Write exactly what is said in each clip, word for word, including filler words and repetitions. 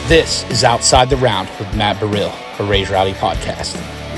This is Outside the Round with Matt Burrill, a Raise Rowdy podcast.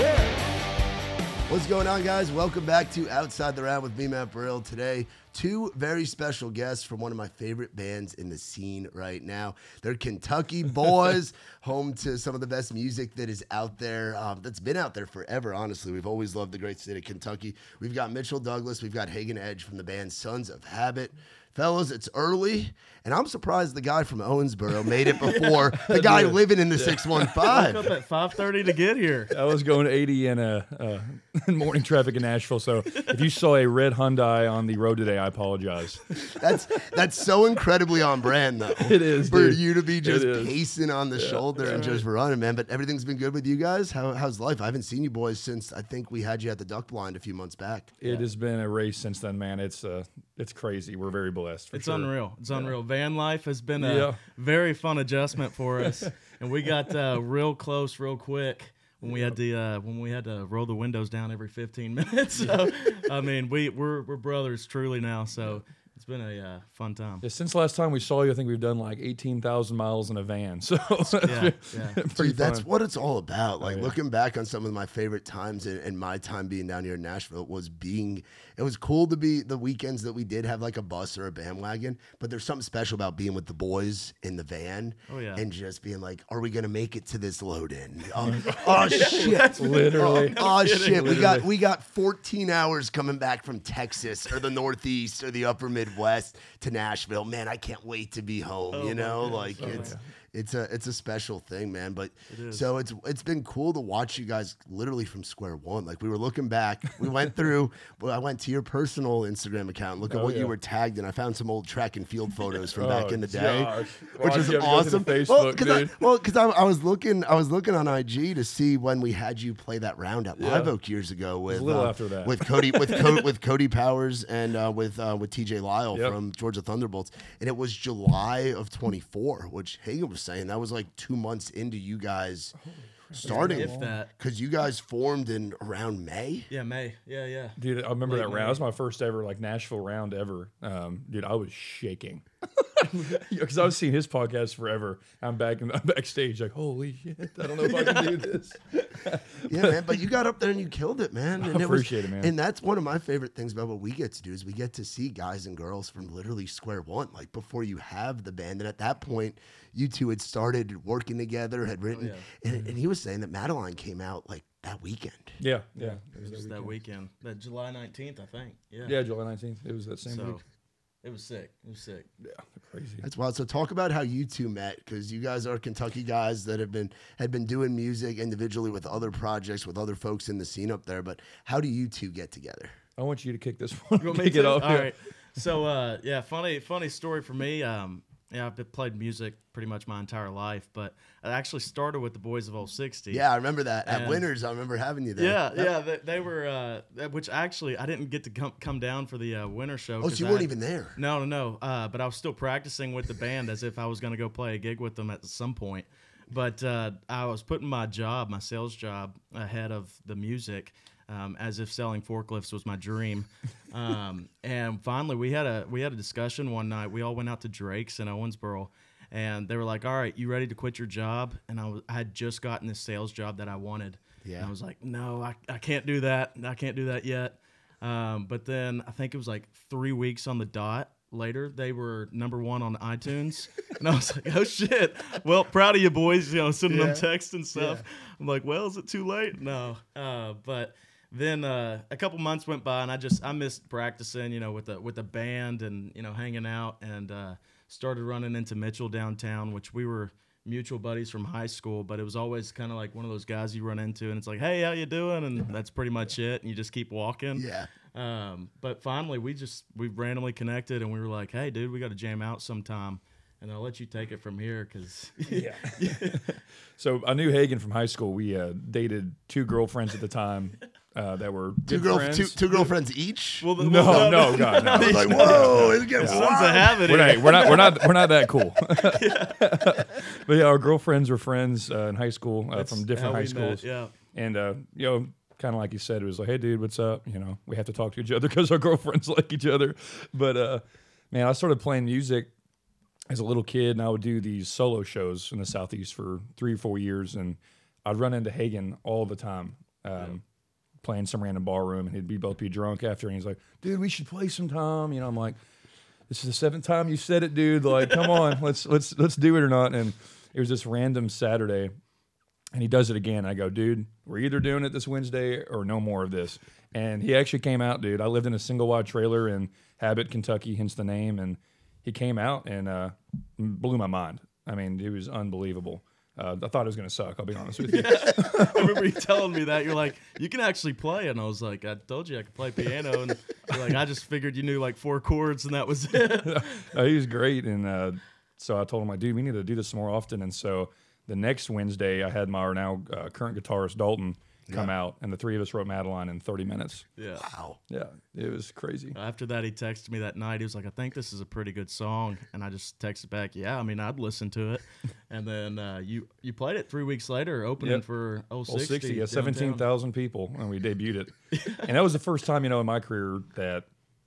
What's going on, guys? Welcome back to Outside the Round with me, Matt Burrill. Today, two very special guests from one of my favorite bands in the scene right now. They're Kentucky boys, home to some of the best music that is out there, um, that's been out there forever, honestly. We've always loved the great state of Kentucky. We've got Mitchell Douglas. We've got Hagen Edge from the band Sons of Habit. Fellas, it's early, and I'm surprised the guy from Owensboro made it before the guy living in the six one five. Woke up at five thirty to get here. I was going eighty in a uh, morning traffic in Nashville, so if you saw a red Hyundai on the road today, I apologize. That's that's so incredibly on brand, though. It is, for dude. you to be just It is. pacing on the Yeah, shoulder and right. just running, man. But everything's been good with you guys. How, how's life? I haven't seen you boys since I think we had you at the Duck Blind a few months back. It has been a race since then, man. It's uh, it's crazy. We're very blessed. For It's sure. unreal. It's unreal. Van life has been a Yeah. very fun adjustment for us, and we got uh, real close, real quick when we had to uh, when we had to roll the windows down every fifteen minutes. So, I mean, we we're we're brothers truly now. So it's been a uh, fun time. Yeah, since last time we saw you, I think we've done like eighteen thousand miles in a van. So Yeah, yeah. pretty Dude, that's fun. what it's all about. Like Oh, yeah. looking back on some of my favorite times in, in my time being down here in Nashville was being, it was cool to be the weekends that we did have like a bus or a bandwagon, but there's something special about being with the boys in the van Oh, yeah. and just being like, are we going to make it to this load in? Oh, oh shit. Literally. Oh, shit. We got Literally. we got fourteen hours coming back from Texas or the Northeast or the upper Midwest to Nashville. Man, I can't wait to be home, Oh, you my know? goodness. Like Oh, it's yeah. it's a it's a special thing, man. But is. so it's it's been cool to watch you guys literally from square one. Like we were looking back, we went through. Well, I went to your personal Instagram account, look at Oh, what yeah. you were tagged, and I found some old track and field photos from back Oh, in the day, gosh. which Why'd is you have to go to the awesome. Facebook, well, because I, dude? well, 'cause I, I was looking, I was looking on I G to see when we had you play that round at Live Yeah. Oak years ago with a little uh, after that. with Cody with Co- with Cody Powers and uh, with uh, with T J Lyle Yep. from Georgia Thunderbolts, and it was July of twenty-four, which Hagen was saying that was like two months into you guys starting, If that. because you guys formed in around May. Yeah, May. Yeah, yeah. Dude, I remember Late that May. round. That was my first ever like Nashville round ever. Um, dude, I was shaking because I was seeing his podcast forever. I'm back in, I'm backstage, like, holy shit! I don't know if I can do this. Yeah, man. But you got up there and you killed it, man. And I it was- appreciate it, man. And that's one of my favorite things about what we get to do is we get to see guys and girls from literally square one, like before you have the band. And at that point, you two had started working together, had written, Oh, yeah. and, and he was saying that Madeline came out like that weekend. Yeah, yeah, It was just that weekend. That July nineteenth, I think. Yeah. Yeah, July nineteenth. It was that same So week. it was sick. It was sick. Yeah, crazy. That's wild. So talk about how you two met, because you guys are Kentucky guys that have been had been doing music individually with other projects with other folks in the scene up there. But how do you two get together? I want you to kick this one. You want me Kick it to? off. All yeah. right. So uh, yeah, funny funny story for me. Um, yeah, I've been- played music pretty much my entire life, but I actually started with the Boys of oh sixty. Yeah, I remember that at And- Winners. I remember having you there. Yeah, That- yeah, they, they were. Uh, that- which actually, I didn't get to come come down for the uh, winter show. Oh, 'cause so you I weren't had- even there. No, no, no. Uh, but I was still practicing with the band as if I was going to go play a gig with them at some point. But uh, I was putting my job, my sales job, ahead of the music, um, as if selling forklifts was my dream. Um, and finally, we had a we had a discussion one night. We all went out to Drake's in Owensboro, and they were like, "All right, you ready to quit your job?" And I was I had just gotten this sales job that I wanted. Yeah. And I was like, "No, I, I can't do that. I can't do that yet." Um, but then I think it was like three weeks on the dot later, they were number one on iTunes. And I was like, oh, shit. Well, proud of you boys, you know, sending Yeah. them texts and stuff. Yeah. I'm like, well, is it too late? No. Uh, but then uh, a couple months went by, and I just, I missed practicing, you know, with the, with the band and, you know, hanging out, and uh, started running into Mitchell downtown, which we were mutual buddies from high school, but it was always kind of like one of those guys you run into, and it's like, hey, how you doing? And that's pretty much it. And you just keep walking. Yeah. Um, but finally, we just we randomly connected, and we were like, "Hey, dude, we got to jam out sometime." And I'll let you take it from here, because Yeah. So I knew Hagen from high school. We uh, dated two girlfriends at the time uh, that were Two good girl, friends. two, two girlfriends each. well, the, No, well, no, God, no. I was like, whoa, it's getting sons wild. of habit. We're here. not, we're not, we're not, we're not that cool. But yeah, our girlfriends were friends uh, in high school uh, That's from different how high we met, schools. yeah. And uh, you know, kind of like you said, it was like, hey, dude, what's up? You know, we have to talk to each other because our girlfriends like each other. But uh, man, I started playing music as a little kid, and I would do these solo shows in the Southeast for three or four years, and I'd run into Hagen all the time, um, yeah. playing some random ballroom, and he'd be both be drunk after, and he's like, "Dude, we should play sometime." You know, I'm like, "This is the seventh time you said it, dude. Like, come on, let's let's let's do it or not." And it was this random Saturday, and he does it again. I go, "Dude, we're either doing it this Wednesday or no more of this." And he actually came out, dude. I lived in a single wide trailer in Habit, Kentucky, hence the name, and he came out and uh, blew my mind. I mean, it was unbelievable. Uh, I thought it was going to suck, I'll be honest with you. I remember you telling me that. You're like, you can actually play. And I was like, I told you I could play piano. And you're like, I just figured you knew like four chords and that was it. uh, he was great. And uh, so I told him, like, dude, we need to do this more often. And so the next Wednesday, I had my now uh, current guitarist, Dalton, come yeah. out. And the three of us wrote Madeline in thirty minutes. Yeah. Wow. Yeah, it was crazy. After that, he texted me that night. He was like, I think this is a pretty good song. And I just texted back, yeah, I mean, I'd listen to it. And then uh, you you played it three weeks later, opening yep. for oh sixty. oh sixty, yeah, seventeen thousand people when we debuted it. And that was the first time, you know, in my career that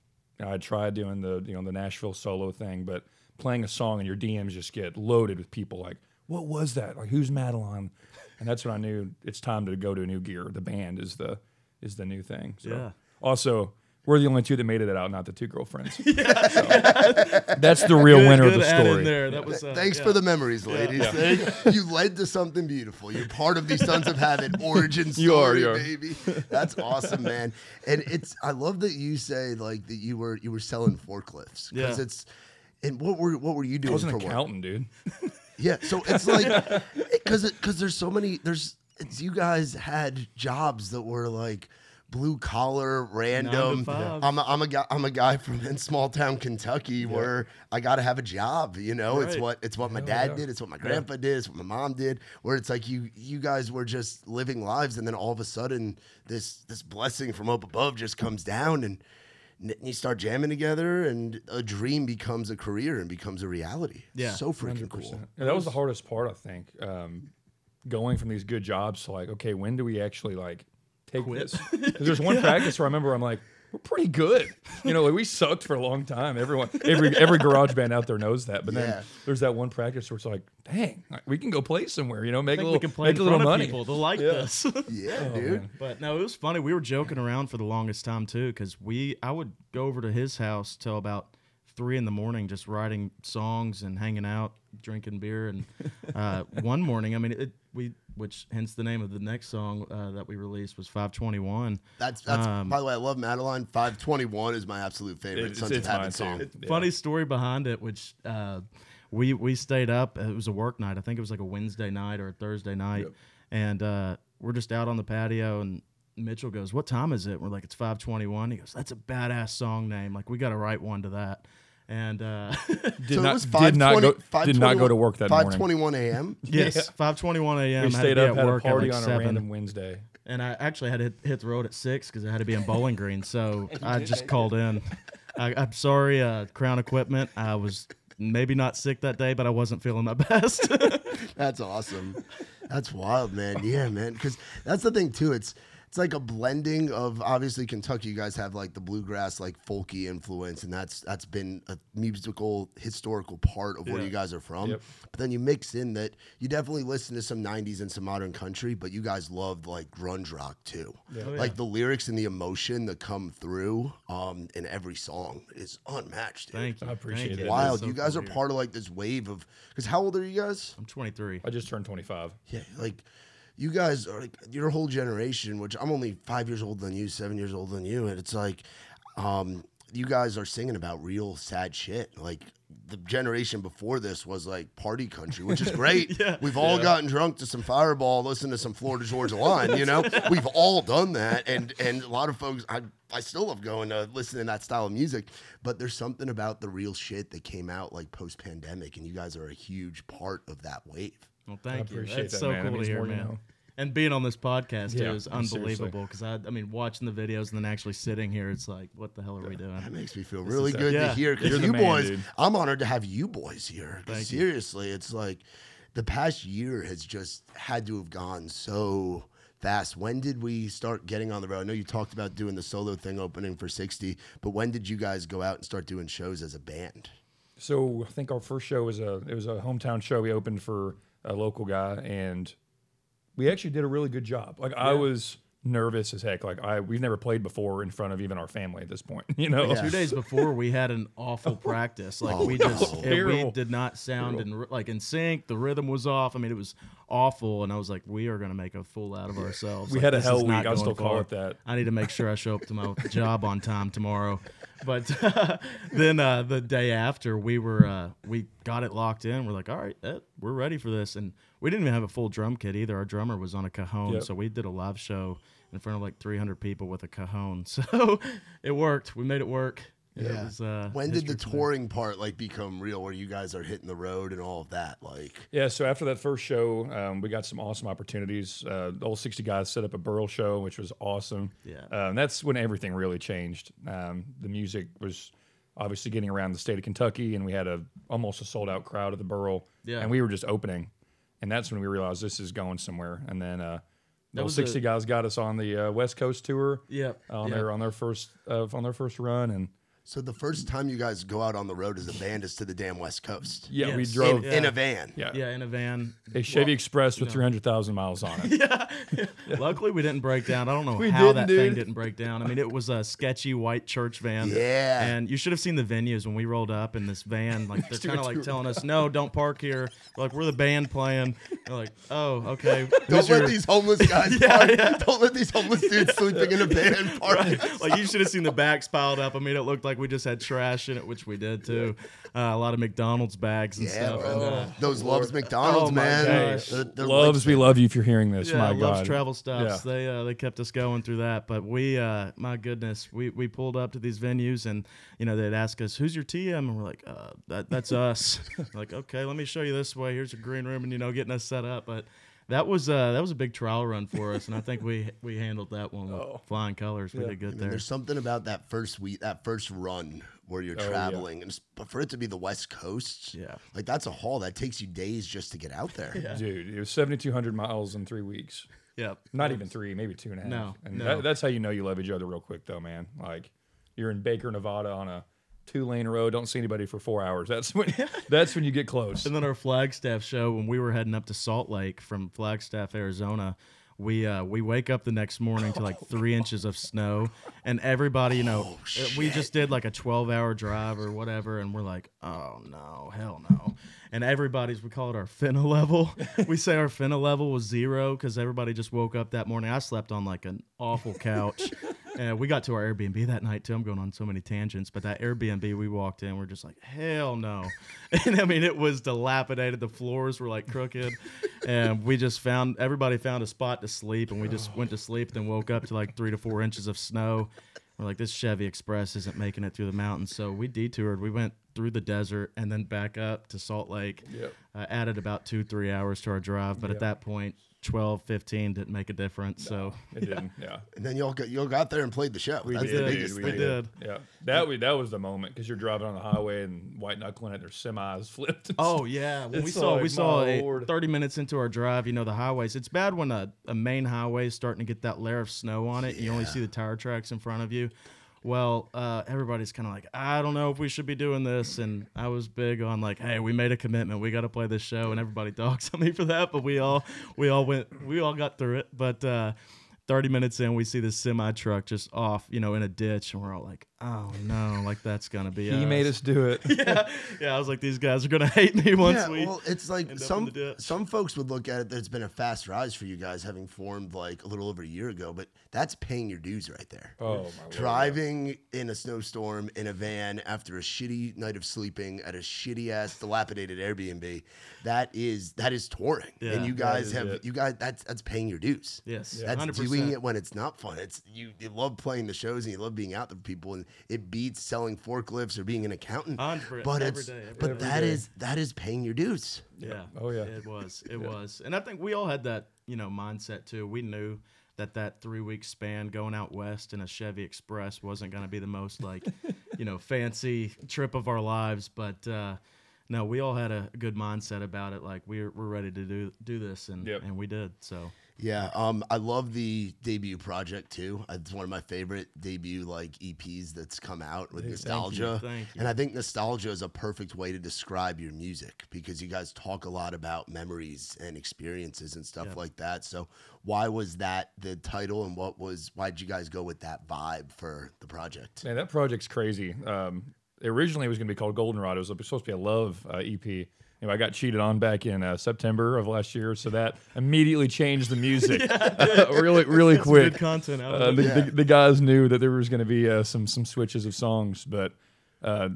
I tried doing the, you know, the Nashville solo thing, but playing a song and your D Ms just get loaded with people like, what was that? Like, who's Madeline? And that's when I knew it's time to go to a new gear. The band is the is the new thing. So. Yeah. Also, we're the only two that made it out, not the two girlfriends. Yeah. So, that's the real good, winner good of the story. There. That was, uh, Thanks yeah. for the memories, ladies. Yeah. You led to something beautiful. You're part of the Sons of Habit origin story, you are, you are. baby. That's awesome, man. And it's I love that you say like that you were you were selling forklifts because yeah. it's and what were what were you doing? I was an for accountant, work? dude. Yeah, so it's like because because there's so many there's it's, you guys had jobs that were like blue collar, random. I'm a, I'm a guy I'm a guy from in small town Kentucky yeah. where I got to have a job. You know, right. it's what it's what my Hell dad yeah. did. It's what my grandpa yeah. did. It's what my mom did. Where it's like you you guys were just living lives, and then all of a sudden this this blessing from up above just comes down and. You start jamming together, and a dream becomes a career and becomes a reality. Yeah, so freaking cool. Yeah, that was the hardest part, I think. Um, going from these good jobs to like, okay, when do we actually like take Quit. this? Because there's one yeah. practice where I remember I'm like, we're pretty good. You know, like we sucked for a long time. Everyone, every every garage band out there knows that. But then yeah. there's that one practice where it's like, dang, we can go play somewhere. You know, make I think a little, we can play make in a little front of money. People. They'll like yeah. this. Yeah, oh, dude. Man. But no, it was funny. We were joking around for the longest time too, because we I would go over to his house till about three in the morning, just writing songs and hanging out, drinking beer. And uh, one morning, I mean, it, we which hence the name of the next song uh, that we released was five twenty-one. That's that's Um, by the way, I love Madeline. five twenty-one is my absolute favorite It's- Sons it's of Habit mine, song. too. Yeah. Funny story behind it, which uh, we we stayed up. It was a work night. I think it was like a Wednesday night or a Thursday night, Yep. and uh, we're just out on the patio. And Mitchell goes, "What time is it?" We're like, "It's five twenty-one." He goes, "That's a badass song name. Like, we got to write one to that." And uh, Did So it not was did not go five did not go to work that five morning. twenty-one a.m. yes, five twenty-one a.m. We had stayed to be up, at had a work at party like on a seven. random Wednesday. And I actually had to hit, hit the road at six because I had to be in Bowling Green. So I just called in. I, I'm sorry, uh, Crown Equipment. I was maybe not sick that day, but I wasn't feeling my best. That's awesome. That's wild, man. Yeah, man. Because that's the thing too. It's it's like a blending of obviously Kentucky. You guys have like the bluegrass, like folky influence, and that's that's been a musical historical part of where Yeah. you guys are from. Yep. But then you mix in that you definitely listen to some nineties and some modern country, but you guys loved like grunge rock too. Oh, yeah. Like the lyrics and the emotion that come through um, in every song is unmatched. Dude. Thank you. I appreciate Thank it. you. Wild. That's so You guys cool are to hear. part of like this wave of. Because how old are you guys? I'm twenty-three. I just turned twenty-five. Yeah, like you guys are like your whole generation, which I'm only five years older than you, seven years older than you, and it's like, um, you guys are singing about real sad shit. Like the generation before this was like party country, which is great. Yeah. We've all Yeah. gotten drunk to some Fireball, listened to some Florida Georgia Line. You know, we've all done that, and and a lot of folks, I I still love going to listen to that style of music. But there's something about the real shit that came out like post pandemic, and you guys are a huge part of that wave. Well, thank you. appreciate That's that, so man. That cool to means hear, more, you man. know. And being on this podcast Yeah, too is no, seriously. unbelievable because I, I mean, watching the videos and then actually sitting here, it's like, what the hell are we doing? That makes me feel really is- good yeah. to hear because You're the you man, boys, dude. I'm honored to have you boys here. 'Cause Thank you. seriously, it's like the past year has just had to have gone so fast. When did we start getting on the road? I know you talked about doing the solo thing opening for sixty, but when did you guys go out and start doing shows as a band? So I think our first show was a it was a hometown show. We opened for a local guy, and we actually did a really good job. Like I was nervous as heck. Like I we've never played before in front of even our family at this point. You know, Yeah. Two days before, we had an awful practice. Like Oh, we just no. it- we Terrible. did not sound in r- like in sync. The rhythm was off. I mean, it was awful. And I was like, we are going to make a fool out of ourselves. we Like, had a this hell is week. not I going still call far. it that. I need to make sure I show up to my job on time tomorrow. But then uh, the day after, we were uh, we got it locked in. We're like, all right, eh, we're ready for this. And we didn't even have a full drum kit either. Our drummer was on a cajon, Yep. so we did a live show in front of like three hundred people with a cajon. So it worked. We made it work. It Yeah. was, uh, When did the history from there. touring part like become real, where you guys are hitting the road and all of that? Like, Yeah, so after that first show, um, we got some awesome opportunities. Uh, the old sixty guys set up a Burl show, which was awesome. Yeah. Um, that's when everything really changed. Um, the music was obviously getting around the state of Kentucky, and we had a almost a sold out crowd at the Burl. Yeah. And we were just opening, and that's when we realized this is going somewhere. And then uh, That those was sixty a- guys got us on the uh, West Coast tour. Yep, On yep. their on their first uh, on their first run, and so the first time you guys go out on the road as a band is to the damn West Coast. yeah, we Yes. drove. In, Yeah. in a van. Yeah. Yeah, in a van. A Chevy Express with three hundred thousand miles on it. Yeah. Luckily, we didn't break down. I don't know We how didn't, that dude. thing didn't break down. I mean, it was a sketchy white church van. Yeah. And you should have seen the venues when we rolled up in this van. Like they're kind of like telling us, "No, don't park here." We're like, we're the band playing. They're like, "Oh, okay." Don't Who's let your-" these homeless guys Yeah, park. yeah. Don't let these homeless dudes sleeping in a van park. Like you should have seen the bags piled up. I mean, it looked like we just had trash in it, which we did too. Uh, a lot of McDonald's bags and Yeah, stuff. bro. And, uh, Those Loves McDonald's, Oh, my man. gosh. They're- they're Loves, like- we love you if you're hearing this. Yeah, My loves God. travel stops. Yeah. They uh, they kept us going through that. But we, uh, my goodness, we, we pulled up to these venues and you know they'd ask us, "Who's your T M?" And we're like, uh, "That that's us." Like, okay, let me show you this way. Here's a green room, and you know, getting us set up. But that was uh, that was a big trial run for us, and I think we we handled that one with Oh. flying colors. We Yeah. did good And there. there's something about that first week, that first run where you're Oh, yeah. traveling, and s- but for it to be the West Coast, Yeah. like that's a haul that takes you days just to get out there. Dude, it was seventy-two hundred miles in three weeks. Yeah, Not even three, maybe two and a half. No, and no. That, that's how you know you love each other real quick, though, man. Like you're in Baker, Nevada, on a two-lane road. Don't see anybody for four hours. That's when. That's when you get close. And then our Flagstaff show, when we were heading up to Salt Lake from Flagstaff, Arizona, we uh, we wake up the next morning to like three inches of snow, and everybody, you know, uh, we just did like a twelve hour drive or whatever, and we're like, oh no, hell no. And everybody's, we call it our finna level. We say our finna level was zero because everybody just woke up that morning. I slept on like an awful couch. And we got to our Airbnb that night too. I'm going on so many tangents, but that Airbnb we walked in, we're just like, hell no. And I mean, it was dilapidated. The floors were like crooked, and we just found everybody found a spot to sleep, and we just went to sleep. Then woke up to like three to four inches of snow. We're like, this Chevy Express isn't making it through the mountains, so we detoured. We went through the desert and then back up to Salt Lake. Yep. Uh, added about two three hours to our drive, but Yep. at that point, twelve, fifteen didn't make a difference. So It didn't. Yeah. And then y'all got y'all got there and played the show. We That's did, the did, biggest dude, we thing. did. Yeah. That we that was the moment because you're driving on the highway and white knuckling it. There's semis flipped. Oh yeah, when we It's saw like, we saw my a Lord. thirty minutes into our drive, you know the highways. It's bad when a, a main highway is starting to get that layer of snow on it. And you only Yeah. see the tire tracks in front of you. Well, uh, everybody's kind of like, I don't know if we should be doing this, and I was big on like, hey, we made a commitment, we got to play this show, and everybody dogs on me for that, but we all we all went, we all got through it, but. Uh, thirty minutes in, we see this semi truck just off, you know, in a ditch, and we're all like, "Oh no, like that's gonna be." He made us do it. yeah, yeah. I was like, "These guys are gonna hate me once Yeah, we." well, it's like end up in some the ditch. some folks would look at it that it's been a fast rise for you guys having formed like a little over a year ago, but that's paying your dues right there. Oh my Lord. Driving in a snowstorm in a van after a shitty night of sleeping at a shitty ass dilapidated Airbnb, that is that is touring. Yeah, and you that guys is have it. you guys that's that's paying your dues. Yes, That's hundred doing percent. it when it's not fun. It's you, you love playing the shows and you love being out there with people, and it beats selling forklifts or being an accountant. Hundred- But every it's day, every but day. that is that is paying your dues. Yeah. Oh, yeah. It was. It was. And I think we all had that, you know, mindset too. We knew that that three week span going out west in a Chevy Express wasn't going to be the most like, you know, fancy trip of our lives. But uh, no, we all had a good mindset about it. Like we're we're ready to do do this, and Yep. and we did. So Yeah, um, I love the debut project too. It's one of my favorite debut like E Ps that's come out with Hey, thank you, nostalgia. thank you. And I think nostalgia is a perfect way to describe your music because you guys talk a lot about memories and experiences and stuff Yeah. like that. So why was that the title, and what was why did you guys go with that vibe for the project? Man, that project's crazy. Um, originally, it was going to be called Goldenrod. It was supposed to be a love uh, E P. Anyway, I got cheated on back in uh, September of last year, so that immediately changed the music really, really Got some quick. good content out Uh, of the, it. Yeah. the, the guys knew that there was going to be uh, some some switches of songs, but uh,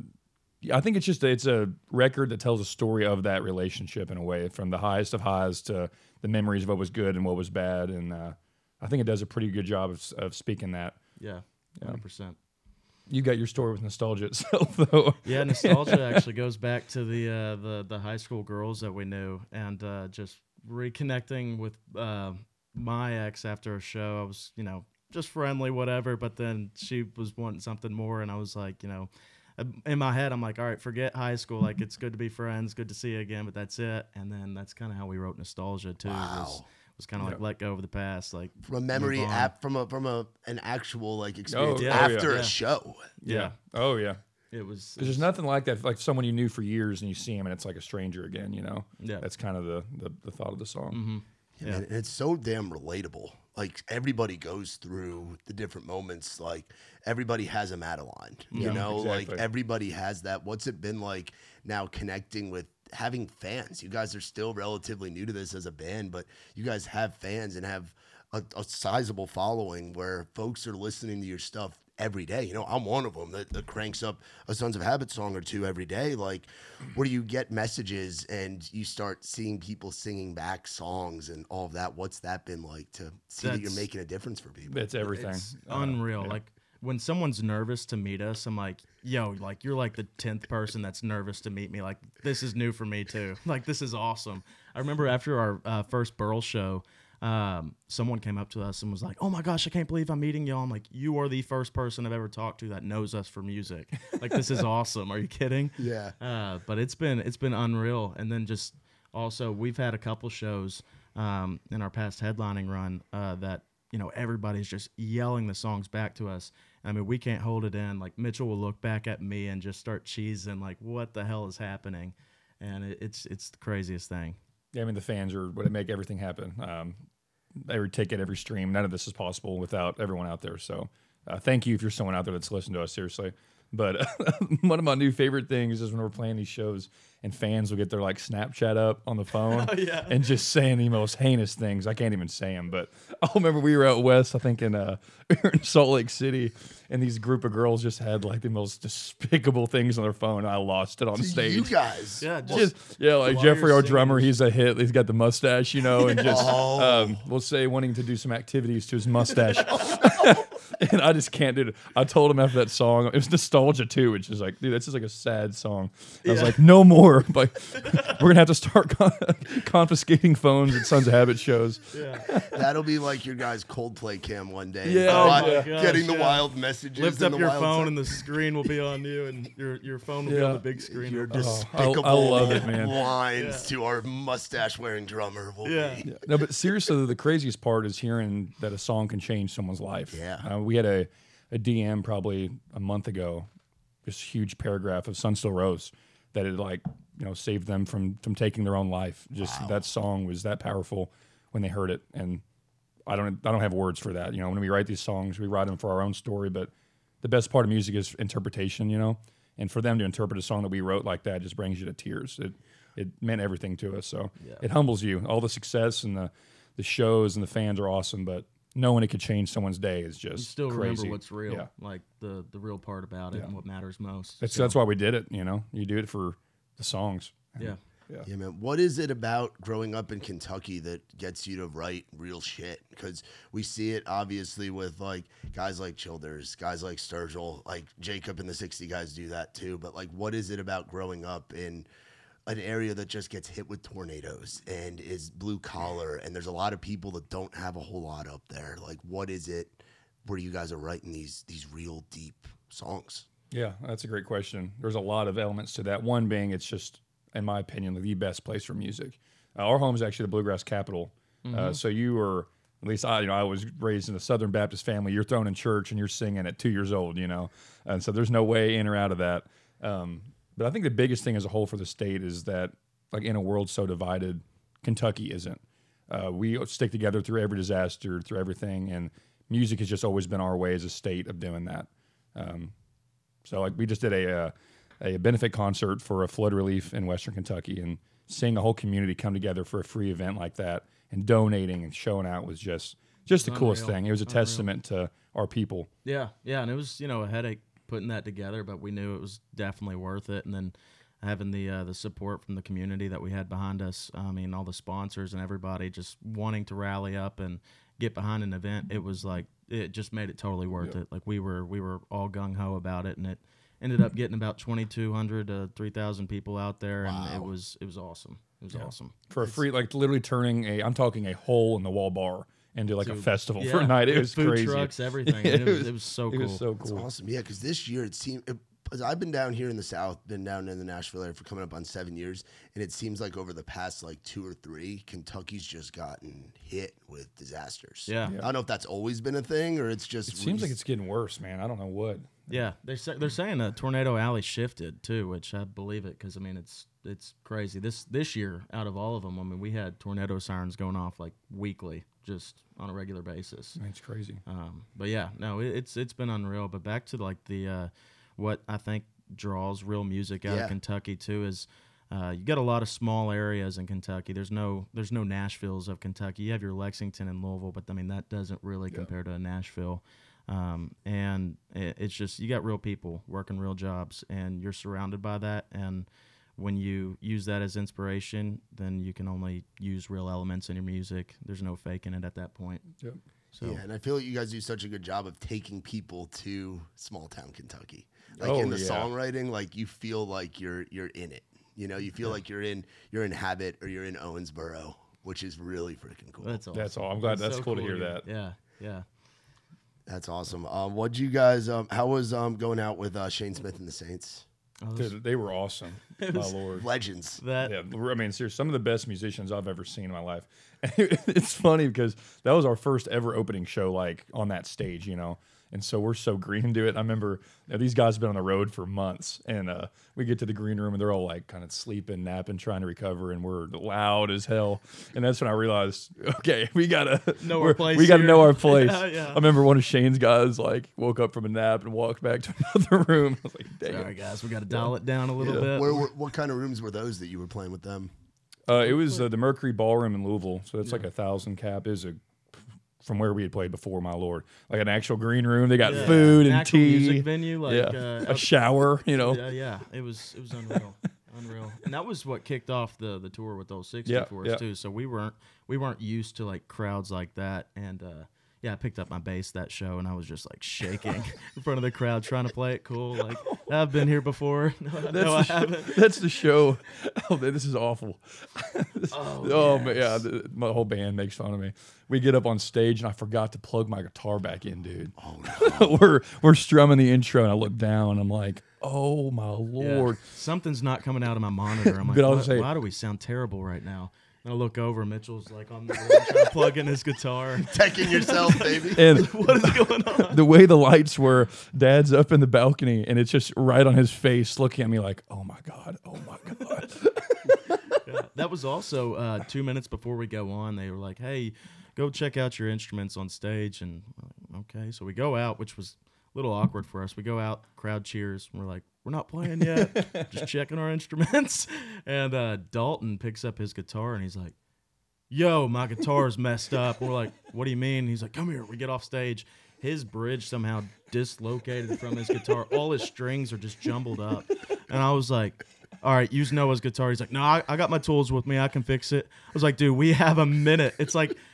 I think it's just a, it's a record that tells a story of that relationship in a way, from the highest of highs to the memories of what was good and what was bad, and uh, I think it does a pretty good job of, of speaking that. Yeah, hundred percent. You got your story with nostalgia itself, though. Yeah, nostalgia actually goes back to the uh, the the high school girls that we knew, and uh, just reconnecting with uh, my ex after a show. I was, you know, just friendly, whatever, but then she was wanting something more, and I was like, you know, in my head, I'm like, all right, forget high school. Like, it's good to be friends, good to see you again, but that's it. And then that's kind of how we wrote nostalgia too. Wow. Was, was kind of like let go of the past, like From a memory move on. app, from a from a an actual like experience yeah. after Oh, a yeah. show. Yeah, Oh, yeah. it was. Because there's nothing like that, like someone you knew for years and you see him and it's like a stranger again, you know? Yeah. That's kind of the, the, the thought of the song. Yeah. And it's so damn relatable. Like everybody goes through the different moments. Like everybody has a Madeline, you Yeah, know, like exactly. everybody has that. What's it been like now connecting with having fans? You guys are still relatively new to this as a band, but you guys have fans and have a, a sizable following where folks are listening to your stuff every day. You know, I'm one of them that, that cranks up a Sons of Habit song or two every day. Like, where do you get messages and you start seeing people singing back songs and all of that? What's that been like to see that you're That's- making a difference for people? That's everything. It's Uh, unreal. yeah. Like when someone's nervous to meet us, I'm like, yo, like you're like the tenth person that's nervous to meet me. Like this is new for me too. Like this is awesome. I remember after our uh, first Burl show, um, someone came up to us and was like, oh my gosh, I can't believe I'm meeting y'all. I'm like, you are the first person I've ever talked to that knows us for music. Like this is awesome. Are you kidding? Yeah. Uh, but it's been it's been unreal. And then just also we've had a couple shows um, in our past headlining run uh, that you know everybody's just yelling the songs back to us. I mean, we can't hold it in. Like Mitchell will look back at me and just start cheesing, like, what the hell is happening? And it, it's it's the craziest thing. Yeah, I mean, the fans are what make everything happen. Um, every ticket, every stream, none of this is possible without everyone out there. So uh, thank you if you're someone out there that's listening to us, seriously. But one of my new favorite things is when we're playing these shows and fans will get their like Snapchat up on the phone yeah. and just saying the most heinous things. I can't even say them, but I remember we were out west, I think in, uh, we were in Salt Lake City, and these group of girls just had like the most despicable things on their phone. And I lost it on To stage. you guys. Yeah, Just, yeah, like while Jeffrey, you're our drummer, singing. he's a hit. He's got the mustache, you know, and just, Oh. um, we'll say, wanting to do some activities to his mustache. And I just can't do it. I told him after that song, it was nostalgia too, which is like, dude, this is like a sad song. I was Yeah. like, no more. Like, we're gonna have to start con- confiscating phones at Sons of Habit shows. yeah. That'll be like your guys' Coldplay cam one day. Yeah. The Oh wi- my gosh, getting the yeah. wild messages. Lift and up the your wild phone stuff. and the screen will be on you, and your your phone will be Yeah. on the big screen. Your Oh, I- despicable I love it, man. lines to our mustache-wearing drummer. Will Yeah. be. No, but seriously, the craziest part is hearing that a song can change someone's life. Yeah. Uh, we had a, a D M probably a month ago, this huge paragraph of Sun Still Rose that had like, you know, saved them from from taking their own life. Just that song was that powerful when they heard it. And I don't I don't have words for that. You know, when we write these songs, we write them for our own story, but the best part of music is interpretation, you know? And for them to interpret a song that we wrote like that just brings you to tears. It it meant everything to us. So Yeah. it humbles you. All the success and the the shows and the fans are awesome, but knowing it could change someone's day is just You still crazy. remember what's real, Yeah. like the the real part about it Yeah. and what matters most. That's So, that's why we did it, you know. You do it for the songs. yeah. Yeah. Yeah, man. What is it about growing up in Kentucky that gets you to write real shit? Because we see it obviously with like guys like Childers, guys like Sturgill, like Jacob and the sixty guys do that too. But like, what is it about growing up in an area that just gets hit with tornadoes and is blue collar, and there's a lot of people that don't have a whole lot up there? Like, what is it where you guys are writing these these real deep songs? Yeah, that's a great question. There's a lot of elements to that. One being it's just in my opinion, the best place for music. Uh, our home is actually the bluegrass capital. Mm-hmm. Uh, so you were, at least I, you know, I was raised in a Southern Baptist family. You're thrown in church and you're singing at two years old, you know, and so there's no way in or out of that. Um, but I think the biggest thing as a whole for the state is that, like, in a world so divided, Kentucky isn't. Uh, we stick together through every disaster, through everything, and music has just always been our way as a state of doing that. Um, so, like, we just did a, uh, a benefit concert for a flood relief in Western Kentucky, and seeing a whole community come together for a free event like that and donating and showing out was just just the coolest Unreal. thing. It was a Unreal. testament to our people. Yeah, yeah, and it was, you know, a headache putting that together, but we knew it was definitely worth it. And then having the uh, the support from the community that we had behind us, I mean, all the sponsors and everybody just wanting to rally up and get behind an event, it was like, it just made it totally worth Yeah. it. Like, we were we were all gung ho about it, and it ended up getting about twenty-two hundred to three thousand people out there, and Wow. it was it was awesome. It was awesome. For a free, like, literally turning a, I'm talking a hole in the wall bar into like a Dude, festival yeah, for a night. It with was food crazy. trucks, everything. It was- it was so It cool. was so That's cool. awesome. Yeah, because this year it seemed. It, 'cause I've been down here in the South, been down in the Nashville area for coming up on seven years, and it seems like over the past like two or three, Kentucky's just gotten hit with disasters. Yeah. I don't know if that's always been a thing or it's just. It seems like it's getting worse, man. I don't know what. Yeah, they're say, they're saying that Tornado Alley shifted too, which I believe it because I mean it's it's crazy. This this year, out of all of them, I mean we had tornado sirens going off like weekly, just on a regular basis. Man, it's crazy. Um, but yeah, no, it, it's it's been unreal. But back to like the uh, what I think draws real music out Yeah. of Kentucky too is uh, you got a lot of small areas in Kentucky. There's no there's no Nashvilles of Kentucky. You have your Lexington and Louisville, but I mean that doesn't really compare to a Nashville. Um, and it, it's just you got real people working real jobs, and you're surrounded by that. And when you use that as inspiration, then you can only use real elements in your music. There's no faking it at that point. Yep. So Yeah, and I feel like you guys do such a good job of taking people to small town Kentucky. Like Oh, in the yeah. songwriting, like you feel like you're you're in it. You know, you feel like you're in you're in Habit or you're in Owensboro, which is really freaking cool. that's awesome. That's all. I'm glad. That's so cool to hear that. Yeah, yeah. That's awesome. Um, what'd you guys? Um, how was um, going out with uh, Shane Smith and the Saints? Oh, this- Dude, they were awesome. My lord. Legends. that Yeah, I mean, seriously, some of the best musicians I've ever seen in my life. It's funny because that was our first ever opening show, like on that stage, you know. And so we're so green to it. I remember you know, these guys have been on the road for months, and uh, we get to the green room and they're all like kind of sleeping, napping, trying to recover, and we're loud as hell. And that's when I realized, okay, we gotta Know our we're- place We gotta here. know our place. Yeah, yeah. I remember one of Shane's guys like woke up from a nap and walked back to another room. I was like, damn. All right, guys, we got to dial it down a little Yeah. bit. Where, were what kind of rooms were those that you were playing with them? Uh, it was uh, the Mercury Ballroom in Louisville, so it's like a thousand cap. It was a from where we had played before, my lord, like an actual green room. They got Yeah. food An and actual tea, music venue, like yeah, uh, a out- shower. You know, Yeah, yeah, it was it was unreal, unreal, and that was what kicked off the the tour with those sixty Yeah, for us yeah. too. So we weren't we weren't used to like crowds like that, and uh, yeah, I picked up my bass that show, and I was just like shaking in front of the crowd trying to play it cool. Like I've been here before. No, that's, no I the show, haven't. that's the show. Oh, man, this is awful. Oh, Oh man, yeah, yes. the, my whole band makes fun of me. We get up on stage and I forgot to plug my guitar back in, dude. Oh, we're we're strumming the intro and I look down and I'm like, oh my Yeah. lord. Something's not coming out of my monitor. I'm like, But I'll "What- say- why do we sound terrible right now? And I look over, Mitchell's like on the room trying to plug in his guitar. Teching yourself, baby. And What is going on? the way the lights were, Dad's up in the balcony, and it's just right on his face, looking at me like, "Oh my god, oh my god." Yeah, that was also uh, two minutes before we go on. They were like, "Hey, go check out your instruments on stage." And uh, okay, so we go out, which was a little awkward for us. We go out, crowd cheers. And we're like, "We're not playing yet, just checking our instruments." And uh, Dalton picks up his guitar and he's like, "Yo, my guitar's messed up." We're like, "What do you mean?" He's like, "Come here." We get off stage. His bridge somehow dislocated from his guitar. All his strings are just jumbled up. And I was like, all right, use Noah's guitar. He's like, no, I, I got my tools with me. I can fix it. I was like, dude, we have a minute. It's like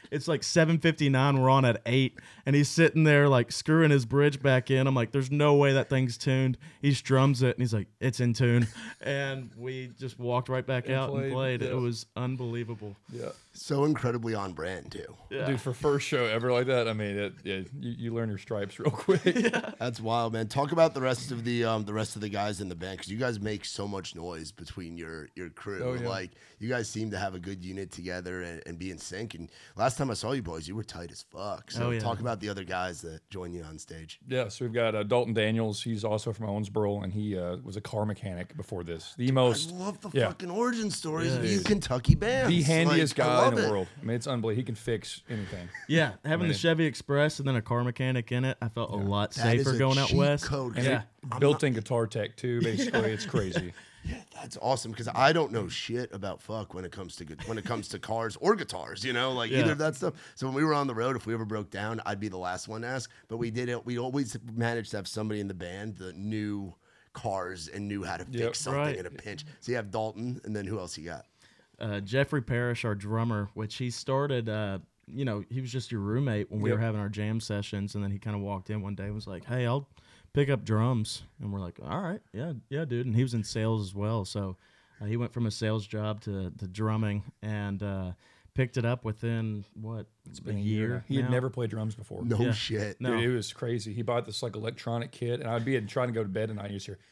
it's like seven fifty-nine. We're on at eight, and he's sitting there like screwing his bridge back in. I'm like, there's no way that thing's tuned. He strums it, and he's like, it's in tune. And we just walked right back And out played, and played. yeah. It was unbelievable. Yeah. So incredibly on brand too. Yeah. Dude, for first show ever like that, I mean, it, yeah, you, you learn your stripes real quick. That's wild, man. Talk about the rest of the um the rest of the guys in the band, because you guys make so much noise between your your crew. Oh, yeah. Like you guys seem to have a good unit together and, and be in sync. And last time I saw you boys, you were tight as fuck. So Oh, yeah. talk about the other guys that join you on stage. Yeah, so we've got uh, Dalton Daniels. He's also from Owensboro, and he uh, was a car mechanic before this. The most, I love the yeah, fucking origin stories Yeah, of you dude. Kentucky bands. the handiest Like, I guy in love the it. world. I mean, it's unbelievable. He can fix anything. Yeah, having Man. the Chevy Express and then a car mechanic in it, I felt a lot That is safer a going out cheat west. code. And Yeah. it- built-in guitar tech too. Basically, it's crazy. That's awesome, because I don't know shit about fuck when it comes to gu- when it comes to cars or guitars, you know, like Yeah. either of that stuff. So when we were on the road, if we ever broke down, I'd be the last one to ask. But we did it. We always managed to have somebody in the band that knew cars and knew how to fix Yep. something Right. in a pinch. So you have Dalton, and then who else you got? uh, Jeffrey Parrish, our drummer, which he started, uh, you know, he was just your roommate when we Yep. were having our jam sessions. And then he kind of walked in one day and was like, hey, I'll pick up drums. And we're like, all right, yeah, yeah, dude. And he was in sales as well. So uh, he went from a sales job to, to drumming and uh, picked it up within, what, It's been a a year. year. He had now? never played drums before. No Yeah. shit. No. Dude, it was crazy. He bought this like electronic kit, and I'd be trying to go to bed, and I just hear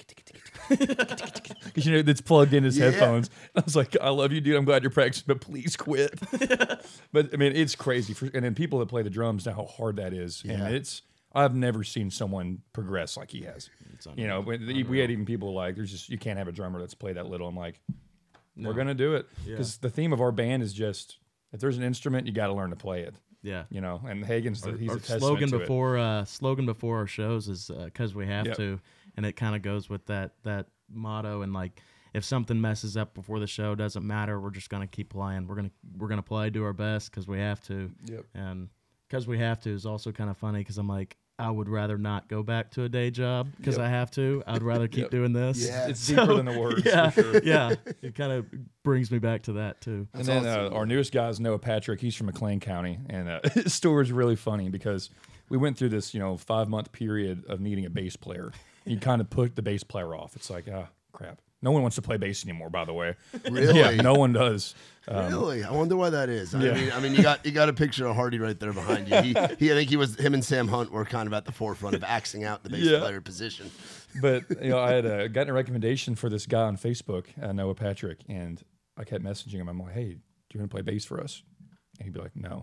because you know it's plugged in his Yeah. headphones. I was like, "I love you, dude. I'm glad you're practicing, but please quit." But I mean, it's crazy. For, and then people that play the drums know how hard that is, Yeah. and it's. I've never seen someone progress like he has. You know, when, we had even people like, "There's just you can't have a drummer that's played that little." I'm like, No. "We're gonna do it," Yeah. because the theme of our band is just if there's an instrument, you got to learn to play it. Yeah. You know, and Hagen's the, he's our a testament slogan to it. before uh, slogan before our shows is because we have Yep. to, and it kind of goes with that that motto. And like, if something messes up before the show, doesn't matter. We're just gonna keep playing. We're gonna we're gonna play, do our best because we have to. Yep. And because we have to is also kind of funny because I'm like, I would rather not go back to a day job because Yep. I have to. I'd rather keep Yep. doing this. Yeah. It's So, deeper than the words. Yeah, for sure. yeah. It kind of brings me back to that too. And then awesome. uh, our newest guy is Noah Patrick. He's from McLean County, and uh, his story is really funny because we went through this, you know, five month period of needing a bass player. You kind of put the bass player off. It's like, ah, crap. No one wants to play bass anymore, by the way. Really? Yeah, no one does. Um, Really? I wonder why that is. I Yeah. mean, I mean, you got you got a picture of Hardy right there behind you. He, he, I think he was him and Sam Hunt were kind of at the forefront of axing out the bass Yeah. player position. But you know, I had uh, gotten a recommendation for this guy on Facebook, uh, Noah Patrick, and I kept messaging him. I'm like, "Hey, do you want to play bass for us?" And he'd be like, "No."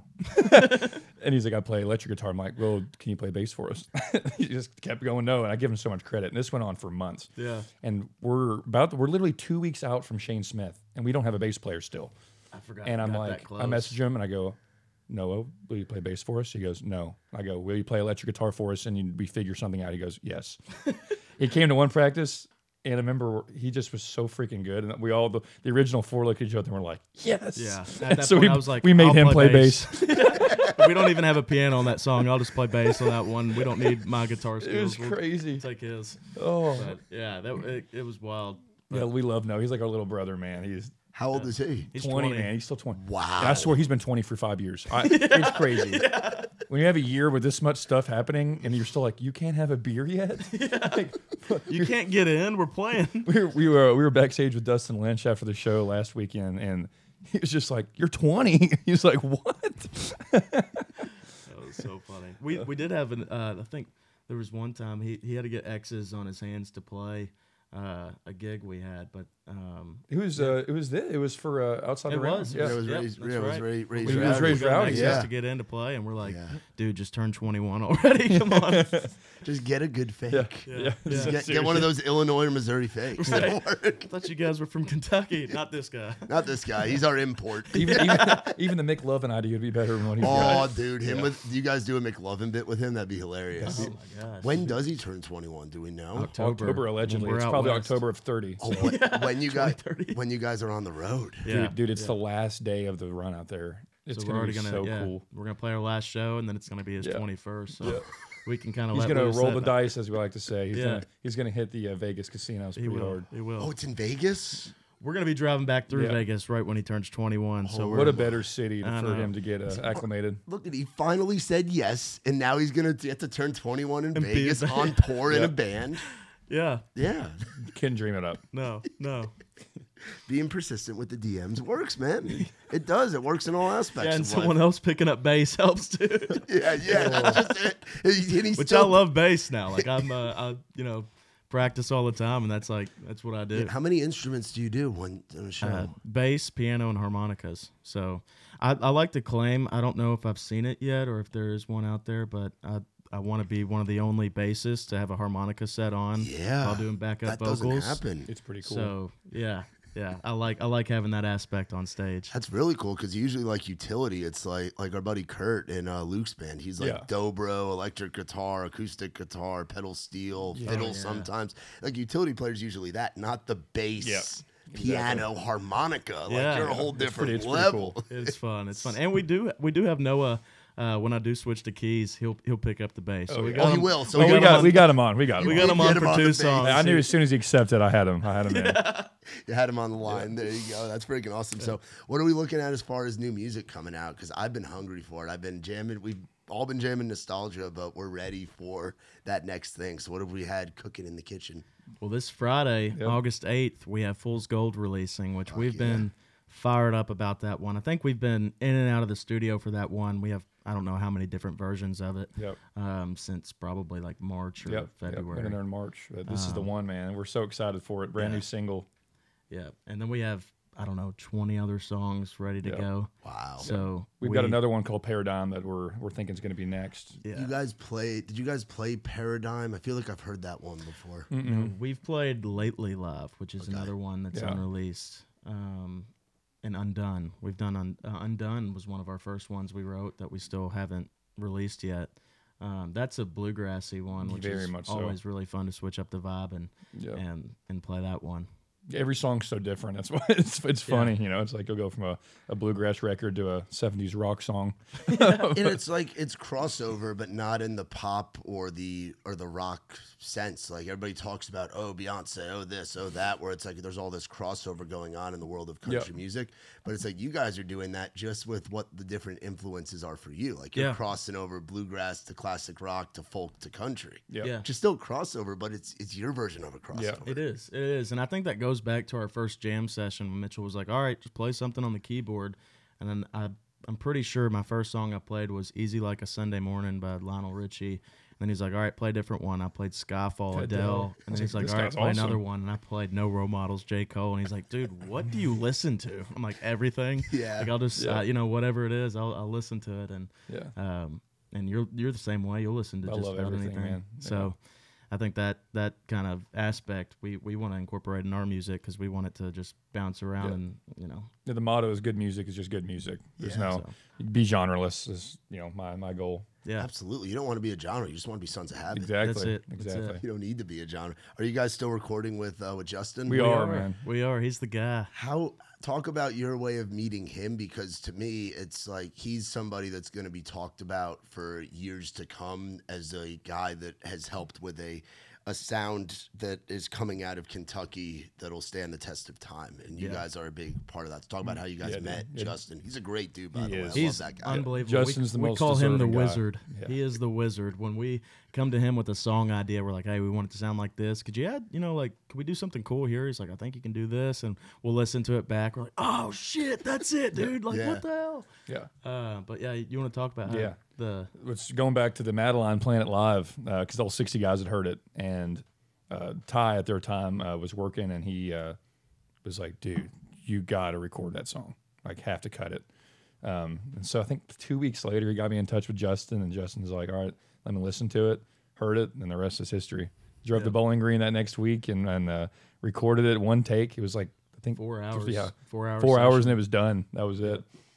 And he's like, "I play electric guitar." I'm like, "Well, can you play bass for us?" He just kept going no, and I give him so much credit. And this went on for months. Yeah. And we're about we're literally two weeks out from Shane Smith, and we don't have a bass player still. I forgot. And we I'm got like, that close. I message him and I go, Noah, will you play bass for us? He goes, no. I go, will you play electric guitar for us? And you, we figure something out. He goes, yes. He came to one practice, and I remember he just was so freaking good. And we all, the, the original four looked at each other and were like, yes. Yeah. At that so point, we, I was like, we made I'll him play, play bass. we don't even have a piano on that song. I'll just play bass on that one. We don't need my guitar skills. It was We'll crazy. take his. Oh, But yeah, that it, it was wild. yeah, we love Noah. He's like our little brother, man. He's How old is he? He's twenty, twenty. man. He's still twenty. Wow. And I swear he's been twenty for five years. I, It's crazy. When you have a year with this much stuff happening and you're still like, you can't have a beer yet? Like, You can't get in. We're playing. we were, we were we were backstage with Dustin Lynch after the show last weekend, and he was just like, "You're twenty." He was like, "What?" That was so funny. We we did have an. Uh, I think there was one time he, he had to get X's on his hands to play uh, a gig we had, but um, It was uh, it was this. It was for uh, outside It the round. was, it Yeah. It was Yep, raised, that's yeah, it was right. raised, raised It was rowdy. raised we got rowdy, X's yeah. to get in to play, and we're like, Yeah. dude, just turned twenty-one already. Come on. Just get a good fake. Yeah, Yeah. yeah. Yeah. Get, get one of those Illinois or Missouri fakes. Right. It'll work. I thought you guys were from Kentucky, not this guy. Not this guy. He's our import. Even, even even the McLovin idea would be better than what he's Oh, got. dude, him with you guys do a McLovin bit with him? That'd be hilarious. Oh my gosh. When does he turn twenty-one? Do we know? October, October allegedly. We're It's out probably west. October of thirty. Oh, when, when you guys twenty thirty. when you guys are on the road. Yeah, Dude, dude, it's yeah. the last day of the run out there. It's So we're gonna already be gonna, so yeah, cool. we're gonna play our last show, and then it's gonna be his Yeah. twenty-first. So Yeah. we can kind of He's let gonna loose roll that- the dice, as we like to say. He's Yeah. gonna he's gonna hit the uh, Vegas casinos He pretty will. hard. He will. Oh, it's in Vegas? we're gonna be driving back through Yeah. Vegas right when he turns twenty-one. So we're What a better city to, I for know. him to get uh, acclimated. Look at he finally said yes, and now he's gonna get to turn twenty-one in And be Vegas a on tour in Yeah. a band. yeah. Yeah, Couldn't dream it up. No, no. being persistent with the D Ms works, man. It does. It works in all aspects. Yeah, and of someone life. else picking up bass helps too. Yeah, yeah. That's just it. And he- and he's Which still- I love bass now. Like I'm, uh, I you know, practice all the time, and that's like that's what I do. How many instruments do you do when on a show? Uh, bass, piano, and harmonicas. So I, I like to claim. I don't know if I've seen it yet or if there is one out there, but I I want to be one of the only bassists to have a harmonica set on yeah, while doing backup that doesn't vocals. happen. It's pretty cool. So yeah, yeah. I like I like having that aspect on stage. That's really cool because usually like utility, it's like like our buddy Kurt in uh, Luke's band. He's like Yeah. dobro, electric guitar, acoustic guitar, pedal steel, fiddle yeah. sometimes. Like utility players usually that, not the bass, Yeah. piano, harmonica. Like Yeah. you're a whole It's different pretty- it's pretty level. cool. It's fun. It's fun, and we do we do have Noah. Uh, when I do switch to keys, he'll he'll pick up the bass. So Oh, we yeah. got Oh, he him- will. So Oh, we we got got him we got him on. We got him. we on. got him Get on him for on the two bass. songs. I knew as soon as he accepted, I had him. I had him in. You had him on the line. There you go. That's freaking awesome. So, what are we looking at as far as new music coming out? Because I've been hungry for it. I've been jamming. We've all been jamming nostalgia, but we're ready for that next thing. So, what have we had cooking in the kitchen? Well, this Friday, Yep. August eighth, we have Fool's Gold releasing, which we've yeah. been fired up about that one. I think we've been in and out of the studio for that one. We have, I don't know how many different versions of it Yep. um, since probably like March or Yep. Yep. February. Went in there in March. But this is the Um, one, man. We're so excited for it. Brand yeah. new single. Yeah. And then we have, I don't know, twenty other songs ready to Yeah. go. Wow. So We've we, got another one called Paradigm that we're we're thinking is going to be next. Yeah. You guys play? Did you guys play Paradigm? I feel like I've heard that one before. You know, we've played Lately Love, which is Okay. another one that's Yeah. unreleased. Um, and Undone. We've done un- uh, Undone was one of our first ones we wrote that we still haven't released yet. Um, that's a bluegrassy one, which Very is much so. always really fun to switch up the vibe and Yeah. and and play that one. Every song's so different. That's why it's it's funny. You know, it's like you'll go from a, a bluegrass record to a seventies rock song. And it's like it's crossover, but not in the pop or the or the rock sense. Like everybody talks about, oh, Beyonce, oh this, oh that, where it's like there's all this crossover going on in the world of country Yep. music. But it's like you guys are doing that just with what the different influences are for you. Like you're Yeah. crossing over bluegrass to classic rock to folk to country. Yeah. Yeah. Which is still crossover, but it's it's your version of a crossover. It is. It is. And I think that goes back to our first jam session when Mitchell was like, all right, just play something on the keyboard. And then I, I'm pretty sure my first song I played was Easy Like a Sunday Morning by Lionel Richie. And then he's like, all right, play a different one. I played Skyfall, Adele. Adele. And then I he's was like, like, this all right, guy's play awesome. another one. And I played No Role Models, J. Cole. And he's like, dude, what do you listen to? I'm like, everything. Yeah. Like, I'll just, Yeah. uh, you know, whatever it is, I'll, I'll listen to it. And, Yeah. um, and you're you're the same way. You'll listen to I just love about everything, anything. man. So, I think that that kind of aspect we, we want to incorporate in our music because we want it to just bounce around Yeah. and you know. Yeah, the motto is good music is just good music. There's no so. be genreless is you know my my goal. Yeah, Absolutely. You don't want to be a genre. You just want to be Sons of Habit. Exactly. it. That's Exactly. it. You don't need to be a genre. Are you guys still recording with uh, with Justin? We are, man. We are. He's the guy. How talk about your way of meeting him, because to me it's like he's somebody that's going to be talked about for years to come as a guy that has helped with a a sound that is coming out of Kentucky that'll stand the test of time, and you Yeah. guys are a big part of that. So talk about how you guys Yeah, dude. met Yeah. Justin. He's a great dude, by He the way. is. I He's love that guy. unbelievable. Justin's we, the we most call him the deserving guy. wizard. Yeah. He is the wizard. When we come to him with a song idea, we're like, hey, we want it to sound like this. Could you add, you know, like, could we do something cool here? He's like, I think you can do this, and we'll listen to it back. We're like, oh shit, that's it, dude. Like, Yeah. what the hell? Yeah. Uh, but yeah, you want to talk about how Yeah. the It's going back to the Madeline playing it live because all sixty guys had heard it, and uh, Ty at their time uh, was working, and he uh, was like, "Dude, you got to record that song. Like, have to cut it." Um, and so I think two weeks later, he got me in touch with Justin, and Justin's like, "All right, let me listen to it." Heard it, and the rest is history. Drove to Bowling Green that next week and, and uh, recorded it one take. It was like I think four hours. Yeah, Four hours. four hours, session. and it was done. That was it.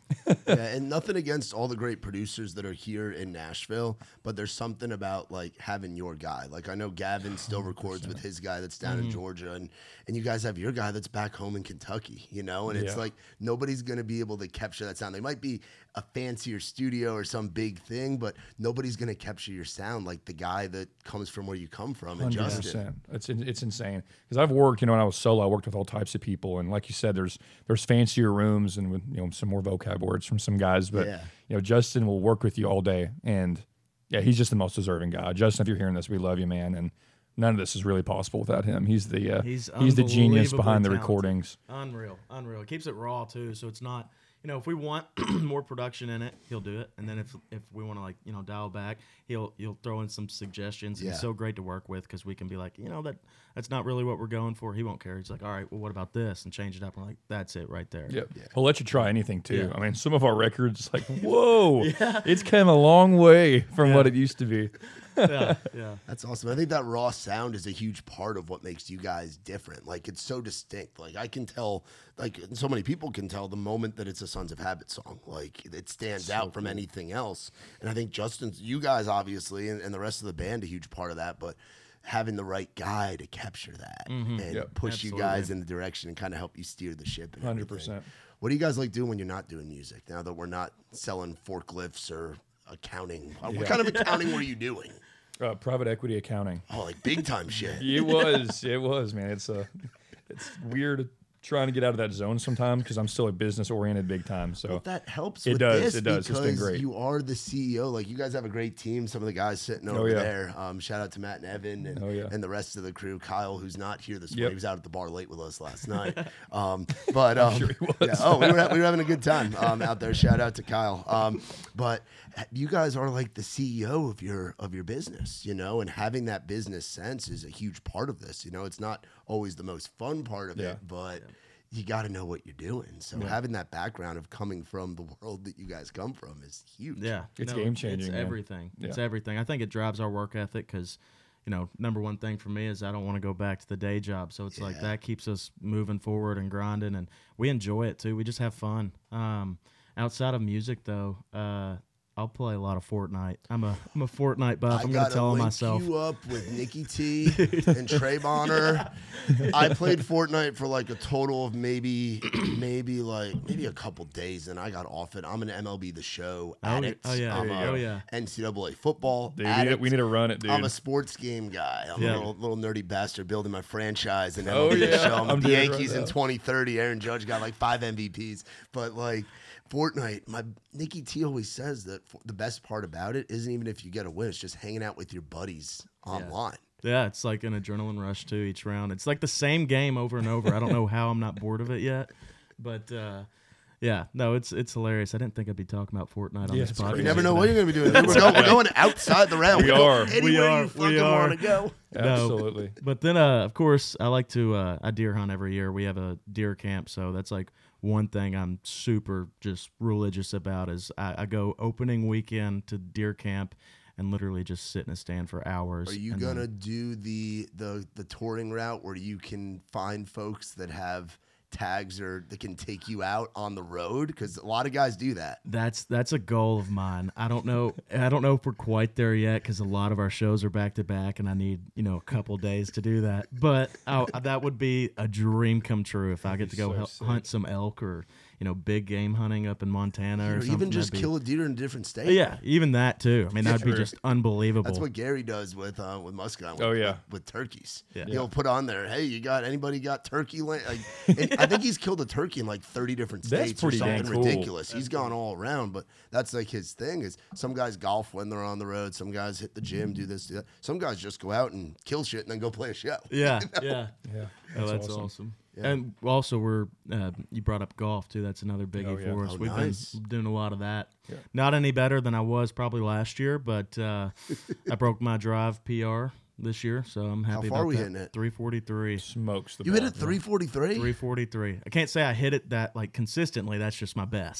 Yeah, and nothing against all the great producers that are here in Nashville, but there's something about like having your guy. Like I know Gavin still records with his guy that's down Mm-hmm. in Georgia, and and you guys have your guy that's back home in Kentucky, you know. And it's Yeah. like nobody's gonna be able to capture that sound. They might be a fancier studio or some big thing, but nobody's gonna capture your sound like the guy that comes from where you come from. And Hundred Justin, percent. It's in- it's insane because I've worked. You know, when I was solo, I worked with all types of people, and like you said, there's there's fancier rooms and with you know some more vocab words from some guys, but Yeah. you know, Justin will work with you all day, and yeah, he's just the most deserving guy. Justin, if you're hearing this, we love you, man, and none of this is really possible without him. He's the uh, He's he's the genius unbelievably behind the talented. recordings. Unreal, unreal. It keeps it raw too, so it's not. You know, if we want more production in it, he'll do it. And then if if we want to like you know dial back, he'll he'll throw in some suggestions. Yeah. He's so great to work with because we can be like, you know, that that's not really what we're going for. He won't care. He's like, all right, well, what about this? And change it up. And we're like, that's it right there. Yep. He'll let you try anything too. Yeah. I mean, some of our records, like, whoa, it's come a long way from Yeah. what it used to be. yeah, yeah. That's awesome. I think that raw sound is a huge part of what makes you guys different. Like it's so distinct. Like I can tell, like so many people can tell the moment that it's a Sons of Habit song. Like it stands out from anything else. And I think Justin's, you guys obviously, and, and the rest of the band, a huge part of that. But having the right guy to capture that and Yep. push you Absolutely. guys in the direction and kind of help you steer the ship. And Hundred everything. percent. What do you guys like doing when you're not doing music? Now that we're not selling forklifts or accounting, Uh, what kind of accounting were you doing? Uh, private equity accounting. Oh, like big time shit. It was. It was, man. It's uh, it's weird trying to get out of that zone sometimes because I'm still a business oriented big time. So But that helps It with does, this it does. It's been because great. you are the C E O. Like you guys have a great team. Some of the guys sitting over Oh, yeah. there. Um, shout out to Matt and Evan and, Oh, yeah. and the rest of the crew. Kyle, who's not here this morning, Yep. he was out at the bar late with us last night. Um, but um, sure he was. yeah, oh, we were, we were having a good time um, out there. Shout out to Kyle. Um, but you guys are like the C E O of your of your business, you know, and having that business sense is a huge part of this. You know, it's not always the most fun part of Yeah. it, but you got to know what you're doing. So having that background of coming from the world that you guys come from is huge. Yeah, It's no, game-changing, It's man. everything. It's Yeah. everything. I think it drives our work ethic because, you know, number one thing for me is I don't want to go back to the day job. So it's like Yeah. that keeps us moving forward and grinding, and we enjoy it too. We just have fun. Um, outside of music, though, uh, I'll play a lot of Fortnite. I'm a I'm a Fortnite buff. I I'm gonna gotta tell link myself. you up with Nikki T and Trey Bonner. I played Fortnite for like a total of maybe, maybe like maybe a couple days, and I got off it. I'm an M L B The Show Oh, addict. oh, yeah. I'm There you a go. Oh, yeah. N C double A football Dude, we, need addict. to, we need to run it, dude. I'm a sports game guy. I'm Yeah. a little, little nerdy bastard building my franchise and Oh, M L B The yeah. Show. I'm, I'm at the doing it right Yankees in now. twenty thirty. Aaron Judge got like five M V Ps, but like. Fortnite, my Nikki T always says that f- the best part about it isn't even if you get a win; it's just hanging out with your buddies online. Yeah, it's like an adrenaline rush too each round. It's like the same game over and over. I don't know how I'm not bored of it yet, but uh, yeah, no, it's it's hilarious. I didn't think I'd be talking about Fortnite on Yeah, this it's podcast. crazy. You never know today. what you're going to be doing. We're going, we're going outside the realm. We We'll go are. Anywhere We are. you We fucking are. want to go. Absolutely. But then, uh, of course, I like to uh, I deer hunt every year. We have a deer camp, so that's like one thing I'm super just religious about. Is I, I go opening weekend to deer camp and literally just sit in a stand for hours. Are you and going to then- do the, the the touring route where you can find folks that have tags or that can take you out on the road? Because a lot of guys do that. That's that's a goal of mine. I don't know. I don't know if we're quite there yet because a lot of our shows are back to back, and I need you know a couple days to do that. But I, that would be a dream come true if I get to go so hel- sick. hunt some elk or you know big game hunting up in Montana or, Or something. even just That'd be- kill a deer in a different state. Yeah, even that too. I mean, that'd be True. just unbelievable. That's what Gary does with uh, with Muscat. With, Oh, yeah. with, with turkeys. Yeah. He'll put on there, hey, you got anybody got turkey land? Like, and I think he's killed a turkey in like thirty different That's states pretty or dang something cool. ridiculous. He's gone all around, but that's like his thing. Is some guys golf when they're on the road, some guys hit the gym, do this, do that. Some guys just go out and kill shit and then go play a show. Yeah, yeah. Yeah. Oh, that's awesome. awesome. And also, we're uh, you brought up golf too. That's another biggie Oh, yeah. for us. Oh, We've nice. been doing a lot of that. Yeah. Not any better than I was probably last year, but uh, I broke my drive P R this year, so I'm happy far about we that. hitting it? three forty-three. Smokes the You hit ball. it three forty-three? three forty-three. I can't say I hit it that like consistently. That's just my best.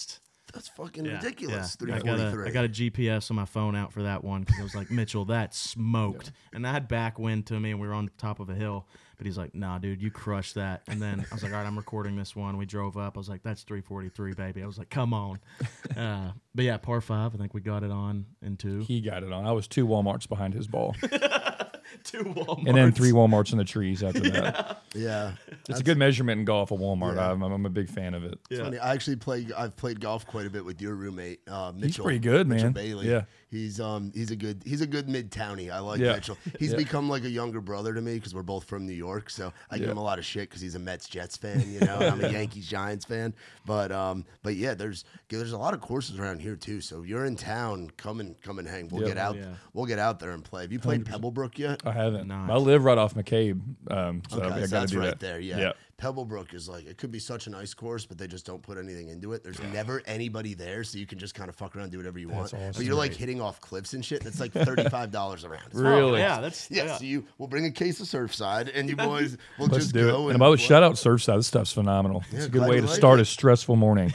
That's fucking Yeah, ridiculous. yeah. I three got a, forty-three. I got a G P S on my phone out for that one because I was like, Mitchell, that smoked. And I had backwind to me, and we were on the top of a hill. But he's like, nah, dude, you crushed that. And then I was like, all right, I'm recording this one. We drove up. I was like, that's three forty-three, baby. I was like, come on. Uh, but yeah, par five, I think we got it on in two. He got it on. I was two Walmarts behind his ball, Two Walmarts. and then three Walmarts in the trees after that. yeah. It's a good measurement in golf, a Walmart. Yeah. I'm, I'm a big fan of it. Yeah. Funny, I actually played. I've played golf quite a bit with your roommate, uh, Mitchell. pretty good, Mitchell man. Bailey. Yeah. he's um he's a good he's a good mid townie. I like Yeah. Mitchell. He's Yeah. become like a younger brother to me because we're both from New York. So I give Yeah. him a lot of shit because he's a Mets Jets fan, you know. And I'm a Yankees Giants fan. But um but yeah, there's there's a lot of courses around here too. So if you're in town, come and come and hang. We'll Yeah. get out. Oh, yeah. We'll get out there and play. Have you played Pebblebrook yet? I haven't. Nice. I live right off McCabe, um, so Okay, I so got to that's do right that. there. Yeah. yeah. Pebblebrook is like, it could be such a nice course, but they just don't put anything into it. There's never anybody there, so you can just kind of fuck around and do whatever you want. That's awesome. But you're like hitting off cliffs and shit. That's like thirty-five dollars a round. It's Really? Oh, yeah, that's Yeah, yeah. so you we'll bring a case of Surfside, and you boys will Let's just do go. it. And by the way, play. shout out Surfside. This stuff's phenomenal. Yeah, it's a good glad way you to like start it. a stressful morning.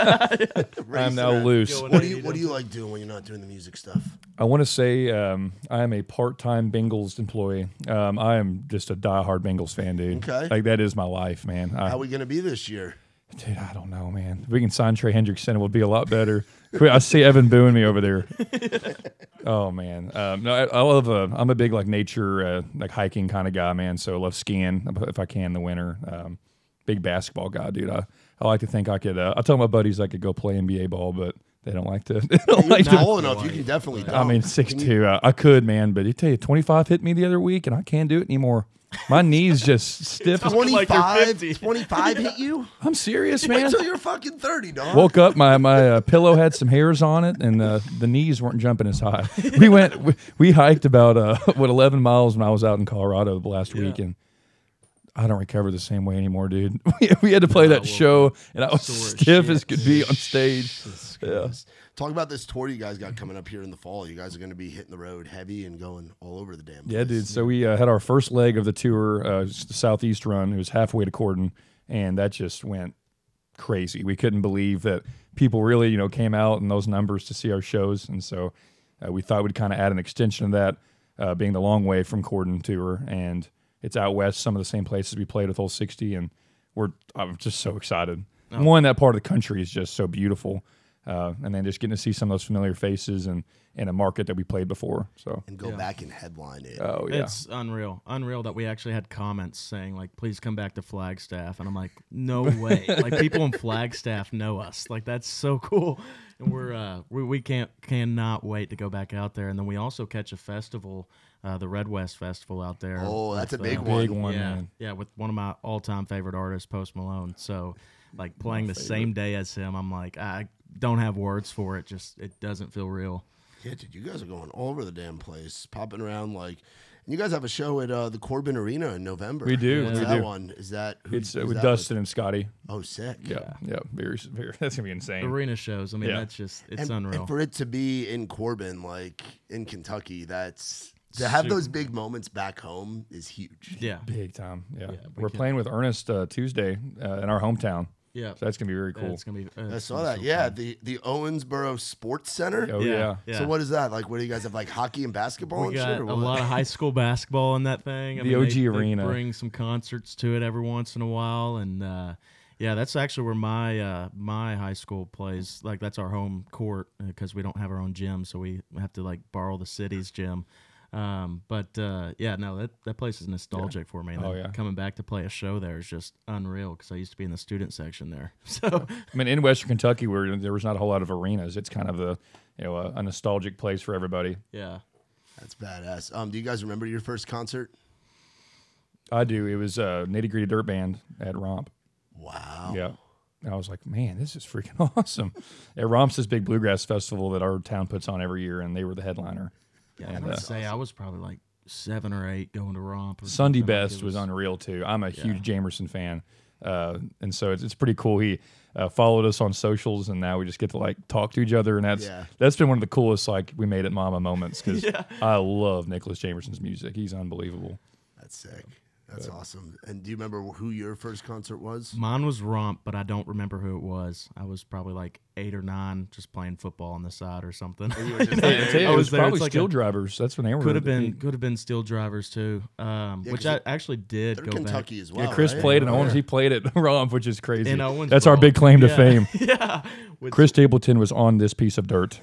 I'm now around. loose. Going What do eighty you What do you down like doing when you're not doing the music stuff? I want to say um, I am a part-time Bengals employee. Um, I am just a diehard Bengals fan, dude. Okay. Like that is my life, man. I, How are we gonna be this year? dude, I don't know, man. If we can sign Trey Hendrickson, it would be a lot better. I see Evan booing me over there. Oh man, um, no, I, I love. Uh, I'm a big like nature, uh, like hiking kind of guy, man. So I love skiing if I can in the winter. Um, big basketball guy, dude. I, I like to think I could. Uh, I tell my buddies I could go play N B A ball, but they don't like to. They don't You're like to. tall enough. You can definitely. I mean, dunk. six Can you- two. Uh, I could, man, but you tell you, twenty-five hit me the other week, and I can't do it anymore. My knees just stiff. as- Talking like you're twenty-five, fifty. twenty-five hit you? I'm serious, Wait man. till you're fucking thirty, dog. Woke up, my my uh, pillow had some hairs on it, and uh, the knees weren't jumping as high. We went, we, we hiked about uh, what eleven miles when I was out in Colorado the last week, and I don't recover the same way anymore, dude. We, we had to play that well, show, and I was sore stiff shit, as could be on stage. Yeah. Talk about this tour you guys got coming up here in the fall. You guys are going to be hitting the road heavy and going all over the damn place. Yeah, dude. So we uh, had our first leg of the tour, uh, it's the Southeast Run. It was halfway to Corden, and that just went crazy. We couldn't believe that people really, you know, came out in those numbers to see our shows, and so uh, we thought we'd kind of add an extension of that, uh, being the long way from Corden tour, and it's out west, some of the same places we played with Old sixty, and we're I'm just so excited. Oh. One, that part of the country is just so beautiful. Uh, and then just getting to see some of those familiar faces and in a market that we played before. So, And go Yeah. back and headline it. oh yeah, It's unreal. Unreal that we actually had comments saying, like, please come back to Flagstaff. And I'm like, no way. Like, people in Flagstaff know us. Like, that's so cool. And we're, uh, we, we can't, cannot wait to go back out there. And then we also catch a festival, uh, the Red West Festival out there. Oh, that's a with, big uh, one. big one, yeah, man. yeah, with one of my all-time favorite artists, Post Malone. So, like, playing the same day as him, I'm like, I don't have words for it. Just, it doesn't feel real. Yeah, dude, you guys are going all over the damn place, popping around like. And you guys have a show at uh, the Corbin Arena in November. We do, What's we that do. one? Is that who, it's uh, who's with that Dustin and Scotty. with? Oh, sick. Yeah, yeah, very, very. That's gonna be insane. Arena shows. I mean, Yeah. that's just, it's and, unreal. and for it to be in Corbin, like in Kentucky, that's to have Super. those big moments back home is huge. yeah. Big time. Yeah, Yeah, we we're can- playing with Ernest uh, Tuesday uh, in our hometown, Yeah. so that's gonna be very cool. It's gonna be. Uh, I it's saw gonna that. be so Yeah, fun. the the Owensboro Sports Center. Oh yeah, yeah. So what is that like? What do you guys have like hockey and basketball We and got shit? Or a what? lot of high school basketball in that thing. I The mean, O G they, they arena. bring some concerts to it every once in a while, and uh, yeah, that's actually where my uh, my high school plays. Like that's our home court because we don't have our own gym, so we have to like borrow the city's gym. Um, but uh, yeah, no, that, that place is nostalgic for me. And Oh, then yeah. coming back to play a show there is just unreal because I used to be in the student section there. So I mean, in Western Kentucky, where there was not a whole lot of arenas, it's kind of a you know a, a nostalgic place for everybody. yeah, That's badass. Um, do you guys remember your first concert? I do. It was uh, Nitty Gritty Dirt Band at Romp. Wow. Yeah. And I was like, man, this is freaking awesome. Yeah, Romp's this big bluegrass festival that our town puts on every year, and they were the headliner. yeah. And, I would uh, say I was probably like seven or eight going to romp. Or Sunday something. Like, Best it was unreal too. I'm a huge Jamerson fan, uh, and so it's, it's pretty cool. He uh, followed us on socials, and now we just get to like talk to each other, and that's Yeah. that's been one of the coolest like we made it Mama moments because Yeah. I love Nicholas Jamerson's music. He's unbelievable. That's sick. That's awesome. And do you remember who your first concert was? Mine was Romp, but I don't remember who it was. I was probably like eight or nine, just playing football on the side or something. And you were just Hey, there? I tell you, I it was was there. probably It's like Steel a- Drivers. That's when they were. Could have been could have been Steel Drivers too, um, Yeah, which 'cause I actually did They're go Kentucky as well. Yeah, Chris right? played in Oh, Owens. yeah. He played at Romp, which is crazy. In Owensboro. That's our big claim to Yeah. fame. yeah, With- Chris Stapleton was on this piece of dirt.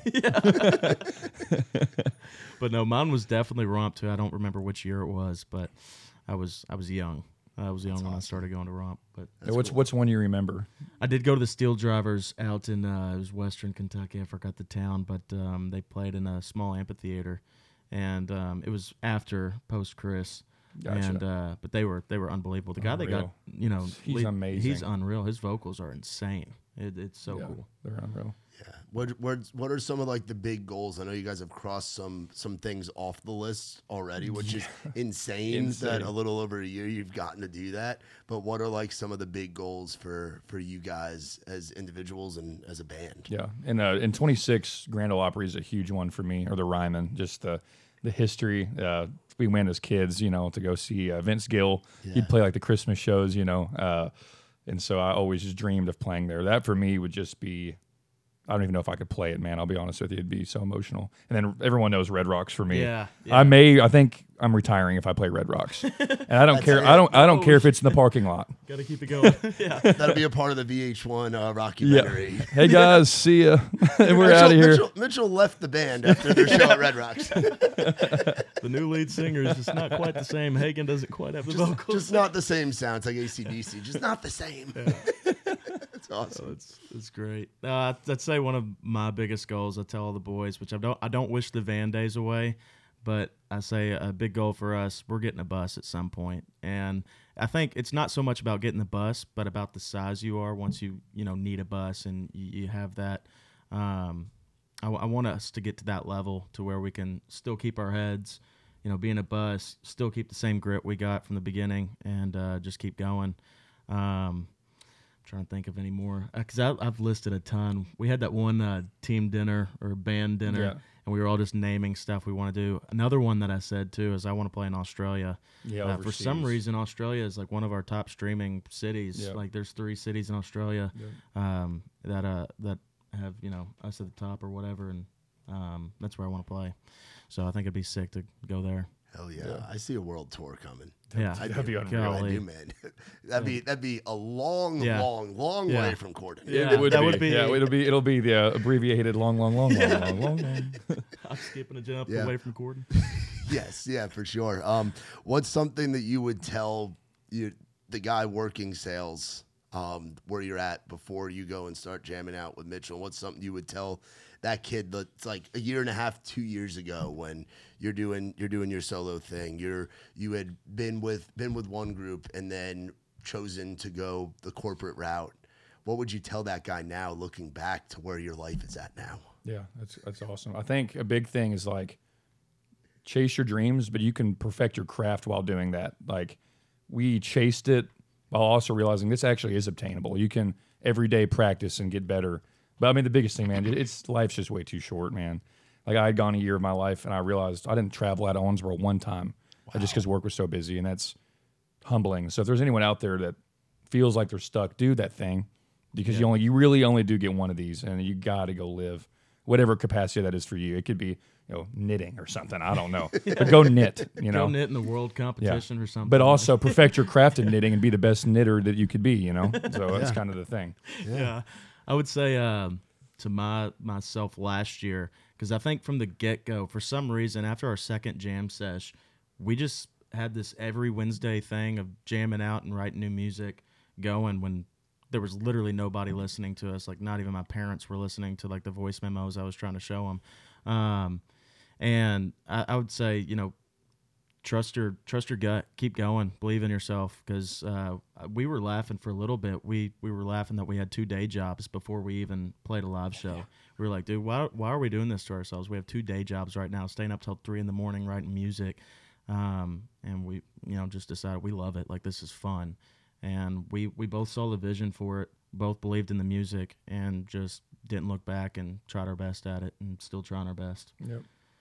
But no, mine was definitely Romp too. I don't remember which year it was, but I was I was young. I was young when I started going to Romp. But Yeah, what's what's one you remember? I did go to the Steel Drivers out in uh, it was Western Kentucky. I forgot the town, but um, they played in a small amphitheater, and um, it was after post Chris. Gotcha. And uh, but they were they were unbelievable. The guy they got, Unreal. you know, He's lead- amazing. He's unreal. His vocals are insane. It, it's so Yeah, cool. they're unreal. Yeah. What what what are some of like the big goals? I know you guys have crossed some some things off the list already, which is insane, Insane. that a little over a year you've gotten to do that. But what are like some of the big goals for for you guys as individuals and as a band? Yeah, and uh, in twenty-six, Grand Ole Opry is a huge one for me, or the Ryman. Just the the history. Uh, we went as kids, you know, to go see uh, Vince Gill. Yeah. He'd play like the Christmas shows, you know, uh, and so I always just dreamed of playing there. That for me would just be. I don't even know if I could play it, man. I'll be honest with you. It'd be so emotional. And then everyone knows Red Rocks for me. Yeah, yeah. I may, I think I'm retiring if I play Red Rocks. And I don't That's care. it. I don't, I don't Oh, care if it's in the parking lot. Got to keep it going. yeah. That'll be a part of the V H one uh, documentary. Hey guys, see ya. And we're Mitchell, out of here. Mitchell, Mitchell left the band after their show at Red Rocks. The new lead singer is just not quite the same. Hagen doesn't quite have the vocals. Just not the same sound. It's like A C D C. Just not the same. That's awesome. So it's it's great. Uh, I'd- I'd say one of my biggest goals. I tell all the boys, which I don't I don't wish the van days away, but I say a big goal for us. We're getting a bus at some point, and I think it's not so much about getting the bus, but about the size you are once you you know need a bus and you, you have that. Um, I, I want us to get to that level to where we can still keep our heads, you know, be in a bus, still keep the same grit we got from the beginning, and uh, just keep going. Um, trying to think of any more because I've listed a ton. We had that one uh, team dinner or band dinner, Yeah. and we were all just naming stuff we want to do. Another one that I said too is I want to play in Australia. Yeah, Uh, for some overseas. reason, Australia is like one of our top streaming cities. Yeah. Like there's three cities in Australia um, that uh, that have you know us at the top or whatever, and um, that's where I want to play. So I think it'd be sick to go there. Hell yeah. I see a world tour coming. Yeah, I That'd do. be unreal. I Golly. do, man. That'd be that'd be a long, Yeah. long, long Yeah. way from Corden. Yeah. It would that be. would be- Yeah, it'll be. It'll be the uh, abbreviated long, long, long, long, long, long, long. I'm skipping a jump Yeah. away from Corden. Yes, yeah, for sure. Um, what's something that you would tell you the guy working sales um, where you're at before you go and start jamming out with Mitchell? What's something you would tell that kid that's like a year and a half, two years ago when you're doing you're doing your solo thing? You're you had been with been with one group and then chosen to go the corporate route. What would you tell that guy now, looking back to where your life is at now? Yeah, that's that's awesome. I think a big thing is like chase your dreams, but you can perfect your craft while doing that. Like we chased it while also realizing this actually is obtainable. You can every day practice and get better. But I mean, the biggest thing, man, it's life's just way too short, man. Like I had gone a year of my life and I realized I didn't travel out of Owensboro one time uh, just because work was so busy, and that's humbling. So if there's anyone out there that feels like they're stuck, do that thing because you only you really only do get one of these, and you got to go live whatever capacity that is for you. It could be you know knitting or something. I don't know, but go knit. You know, Go knit in the world competition or something. but also perfect your craft in knitting and be the best knitter that you could be. You know, so that's kind of the thing. yeah. I would say um, to my myself last year, because I think from the get go, for some reason, after our second jam sesh, we just had this every Wednesday thing of jamming out and writing new music going when there was literally nobody listening to us. Like not even my parents were listening to like the voice memos I was trying to show them. Um, and I, I would say, you know, trust your trust your gut, keep going, believe in yourself, because uh, we were laughing for a little bit. We we were laughing that we had two day jobs before we even played a live show. We were like, dude, why why are we doing this to ourselves? We have two day jobs right now, staying up till three in the morning writing music, um, and we you know just decided we love it. Like this is fun, and we we both saw the vision for it, both believed in the music, and just didn't look back and tried our best at it, and still trying our best. Yep.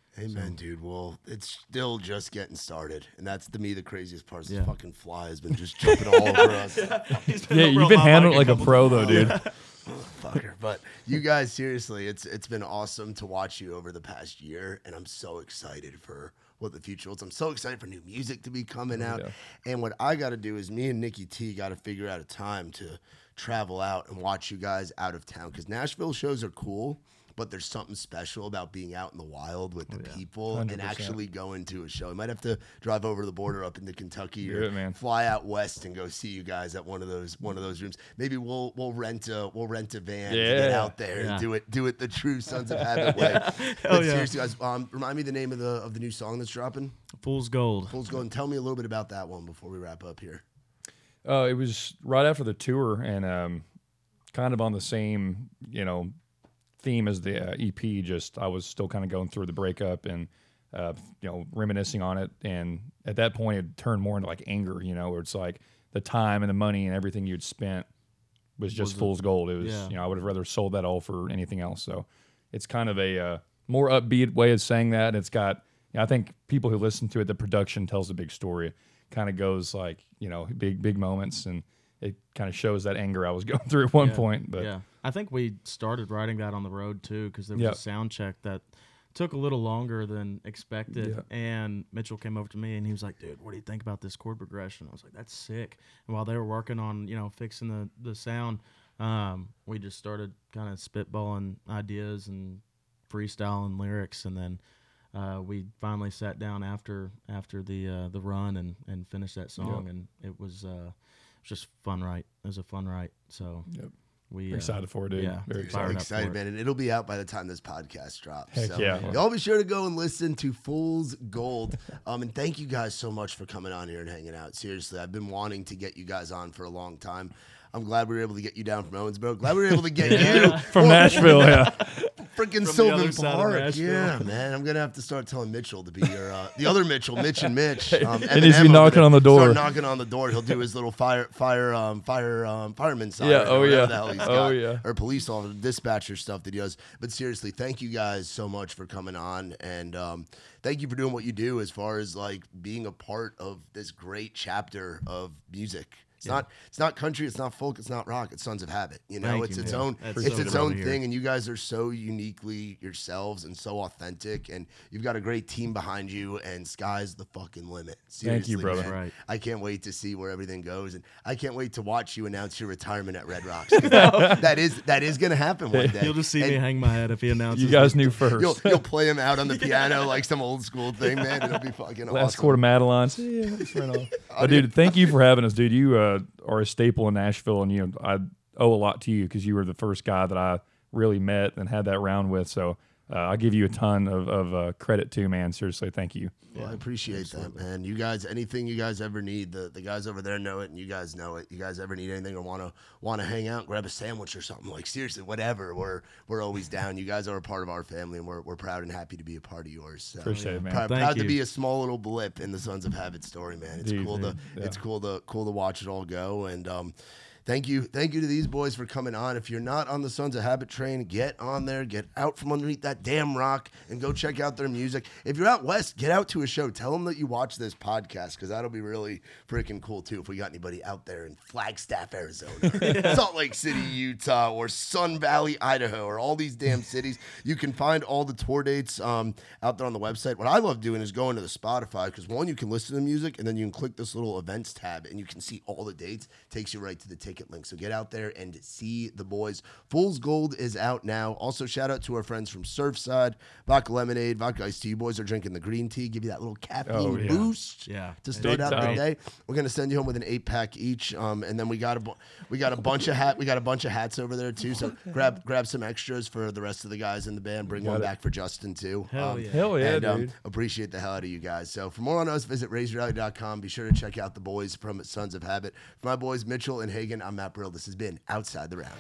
Amen, dude. Well, it's still just getting started, and that's to me the craziest part. Is Yeah. This fucking fly has been just jumping all over us. Yeah, you've been handling it like a pro though, dude. Fucker. But you guys, seriously, it's it's been awesome to watch you over the past year, and I'm so excited for what the future holds. I'm so excited for new music to be coming out. Yeah. And what I got to do is me and Nikki T got to figure out a time to travel out and watch you guys out of town, because Nashville shows are cool, but there's something special about being out in the wild with the people one hundred and percent. actually going to a show. I might have to drive over the border up into Kentucky Do or it, man. fly out west and go see you guys at one of those one of those rooms. Maybe we'll we'll rent a we'll rent a van to get Yeah. out there Yeah. and do it do it the true Sons of Habit way. Hell But yeah. seriously, guys, um, remind me the name of the of the new song that's dropping. Fool's Gold. Fool's Gold. And tell me a little bit about that one before we wrap up here. Uh, it was right after the tour, and um, kind of on the same, you know, theme as the uh, E P. Just I was still kind of going through the breakup and, uh, you know, reminiscing on it. And at that point, it turned more into like anger, you know, where it's like the time and the money and everything you'd spent was just Was it- fool's gold. It was, yeah. you know, I would have rather sold that all for anything else. So it's kind of a uh, more upbeat way of saying that. It's got, you know, I think people who listen to it, the production tells a big story. Kind of goes like, you know, big big moments, and it kind of shows that anger I was going through at one Yeah. point. But yeah, I think we started writing that on the road too, because there was Yep. a sound check that took a little longer than expected. Yeah. And Mitchell came over to me and he was like, "Dude, what do you think about this chord progression?" I was like, "That's sick." And while they were working on, you know, fixing the the sound, um, we just started kind of spitballing ideas and freestyling lyrics, and then uh, we finally sat down after after the uh, the run and and finished that song, Yep. and it was. Uh, it was just fun, right? It was a fun write. So Yep. we uh, excited for it, dude. Yeah, Very fired I'm up excited, for it. man, and it'll be out by the time this podcast drops. Heck so yeah. y'all be sure to go and listen to Fool's Gold. Um, and thank you guys so much for coming on here and hanging out. Seriously, I've been wanting to get you guys on for a long time. I'm glad we were able to get you down from Owensboro. Glad we were able to get you From Nashville, yeah. freaking From the Sylvan other side of Park. Nashville. Yeah, man. I'm gonna have to start telling Mitchell to be your uh, the other Mitchell, Mitch and Mitch. Um, He needs to be Eminem over knocking there. on the door. Start knocking on the door. He'll do his little fire, fire, um, fire, um, fireman siren. Yeah, or oh, whatever yeah. the hell he's Oh, got. yeah. Or police officer, dispatcher stuff that he does. But seriously, thank you guys so much for coming on, and um, thank you for doing what you do as far as like being a part of this great chapter of music. It's not it's not country, it's not folk, it's not rock, it's Sons of Habit. You know, Thank it's you, its man. own That's it's so its good own to hear. thing, and you guys are so uniquely yourselves and so authentic, and you've got a great team behind you, and sky's the fucking limit. Thank you, Seriously, brother. man. Right. I can't wait to see where everything goes, and I can't wait to watch you announce your retirement at Red Rocks. 'Cause That, that is that is gonna happen one day. You'll just see And me hang my head if he announces. You guys it. knew first. You'll, you'll play him out on the piano like some old school thing, man. It'll be fucking Last awesome. quarter Madeline. Yeah, it's right on. But dude, thank you for having us, dude. You uh, are a staple in Nashville, and you know I owe a lot to you because you were the first guy that I really met and had that round with. So uh, I'll give you a ton of, of uh, credit too, man. Seriously, thank you. Well, I appreciate that, man. You guys, anything you guys ever need, the, the guys over there know it, and you guys know it. You guys ever need anything or want to want to hang out, grab a sandwich or something, like seriously, whatever. We're we're always down. You guys are a part of our family, and we're we're proud and happy to be a part of yours. So. Appreciate it, man. Proud, Thank proud to you. be a small little blip in the Sons of Habit story, man. It's Dude, cool dude, to yeah. it's cool to cool to watch it all go, and um, thank you, thank you to these boys for coming on. If you're not on the Sons of Habit train, get on there, get out from underneath that damn rock, and go check out their music. If you're out west, get out to a show. Tell them that you watch this podcast, because that'll be really freaking cool too. If we got anybody out there in Flagstaff, Arizona, Salt Lake City, Utah, or Sun Valley, Idaho, or all these damn cities, you can find all the tour dates um, out there on the website. What I love doing is going to the Spotify, because one, you can listen to the music, and then you can click this little events tab, and you can see all the dates. Takes you right to the ticket link. So get out there and see the boys. Fool's Gold is out now. Also, shout out to our friends from Surfside, Vodka Lemonade, Vodka Iced Tea. You boys are drinking the green tea, give you that little caffeine Oh, yeah. boost Yeah. to start Big out the time. day. We're gonna send you home with an eight pack each, um, and then we got a bu- we got a bunch of hat we got a bunch of hats over there too. So grab grab some extras for the rest of the guys in the band. Bring one it. back for Justin too. Hell Um, yeah. Hell yeah, and, um, dude. appreciate the hell out of you guys. So for more on us, visit razor rally dot com. Be sure to check out the boys from Sons of Habit. For my boys Mitchell and Hagen, I'm Matt Brill. This has been Outside the Round.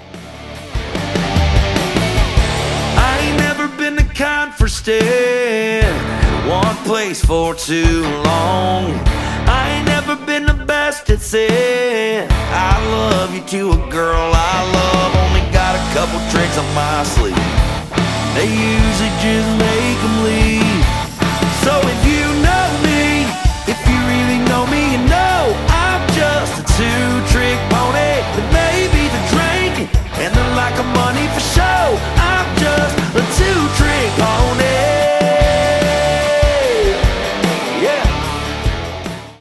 I ain't never been the kind for staying in one place for too long. I ain't never been the best at saying I love you to a girl I love. Only got a couple tricks on my sleeve. they usually just make them leave. So if you know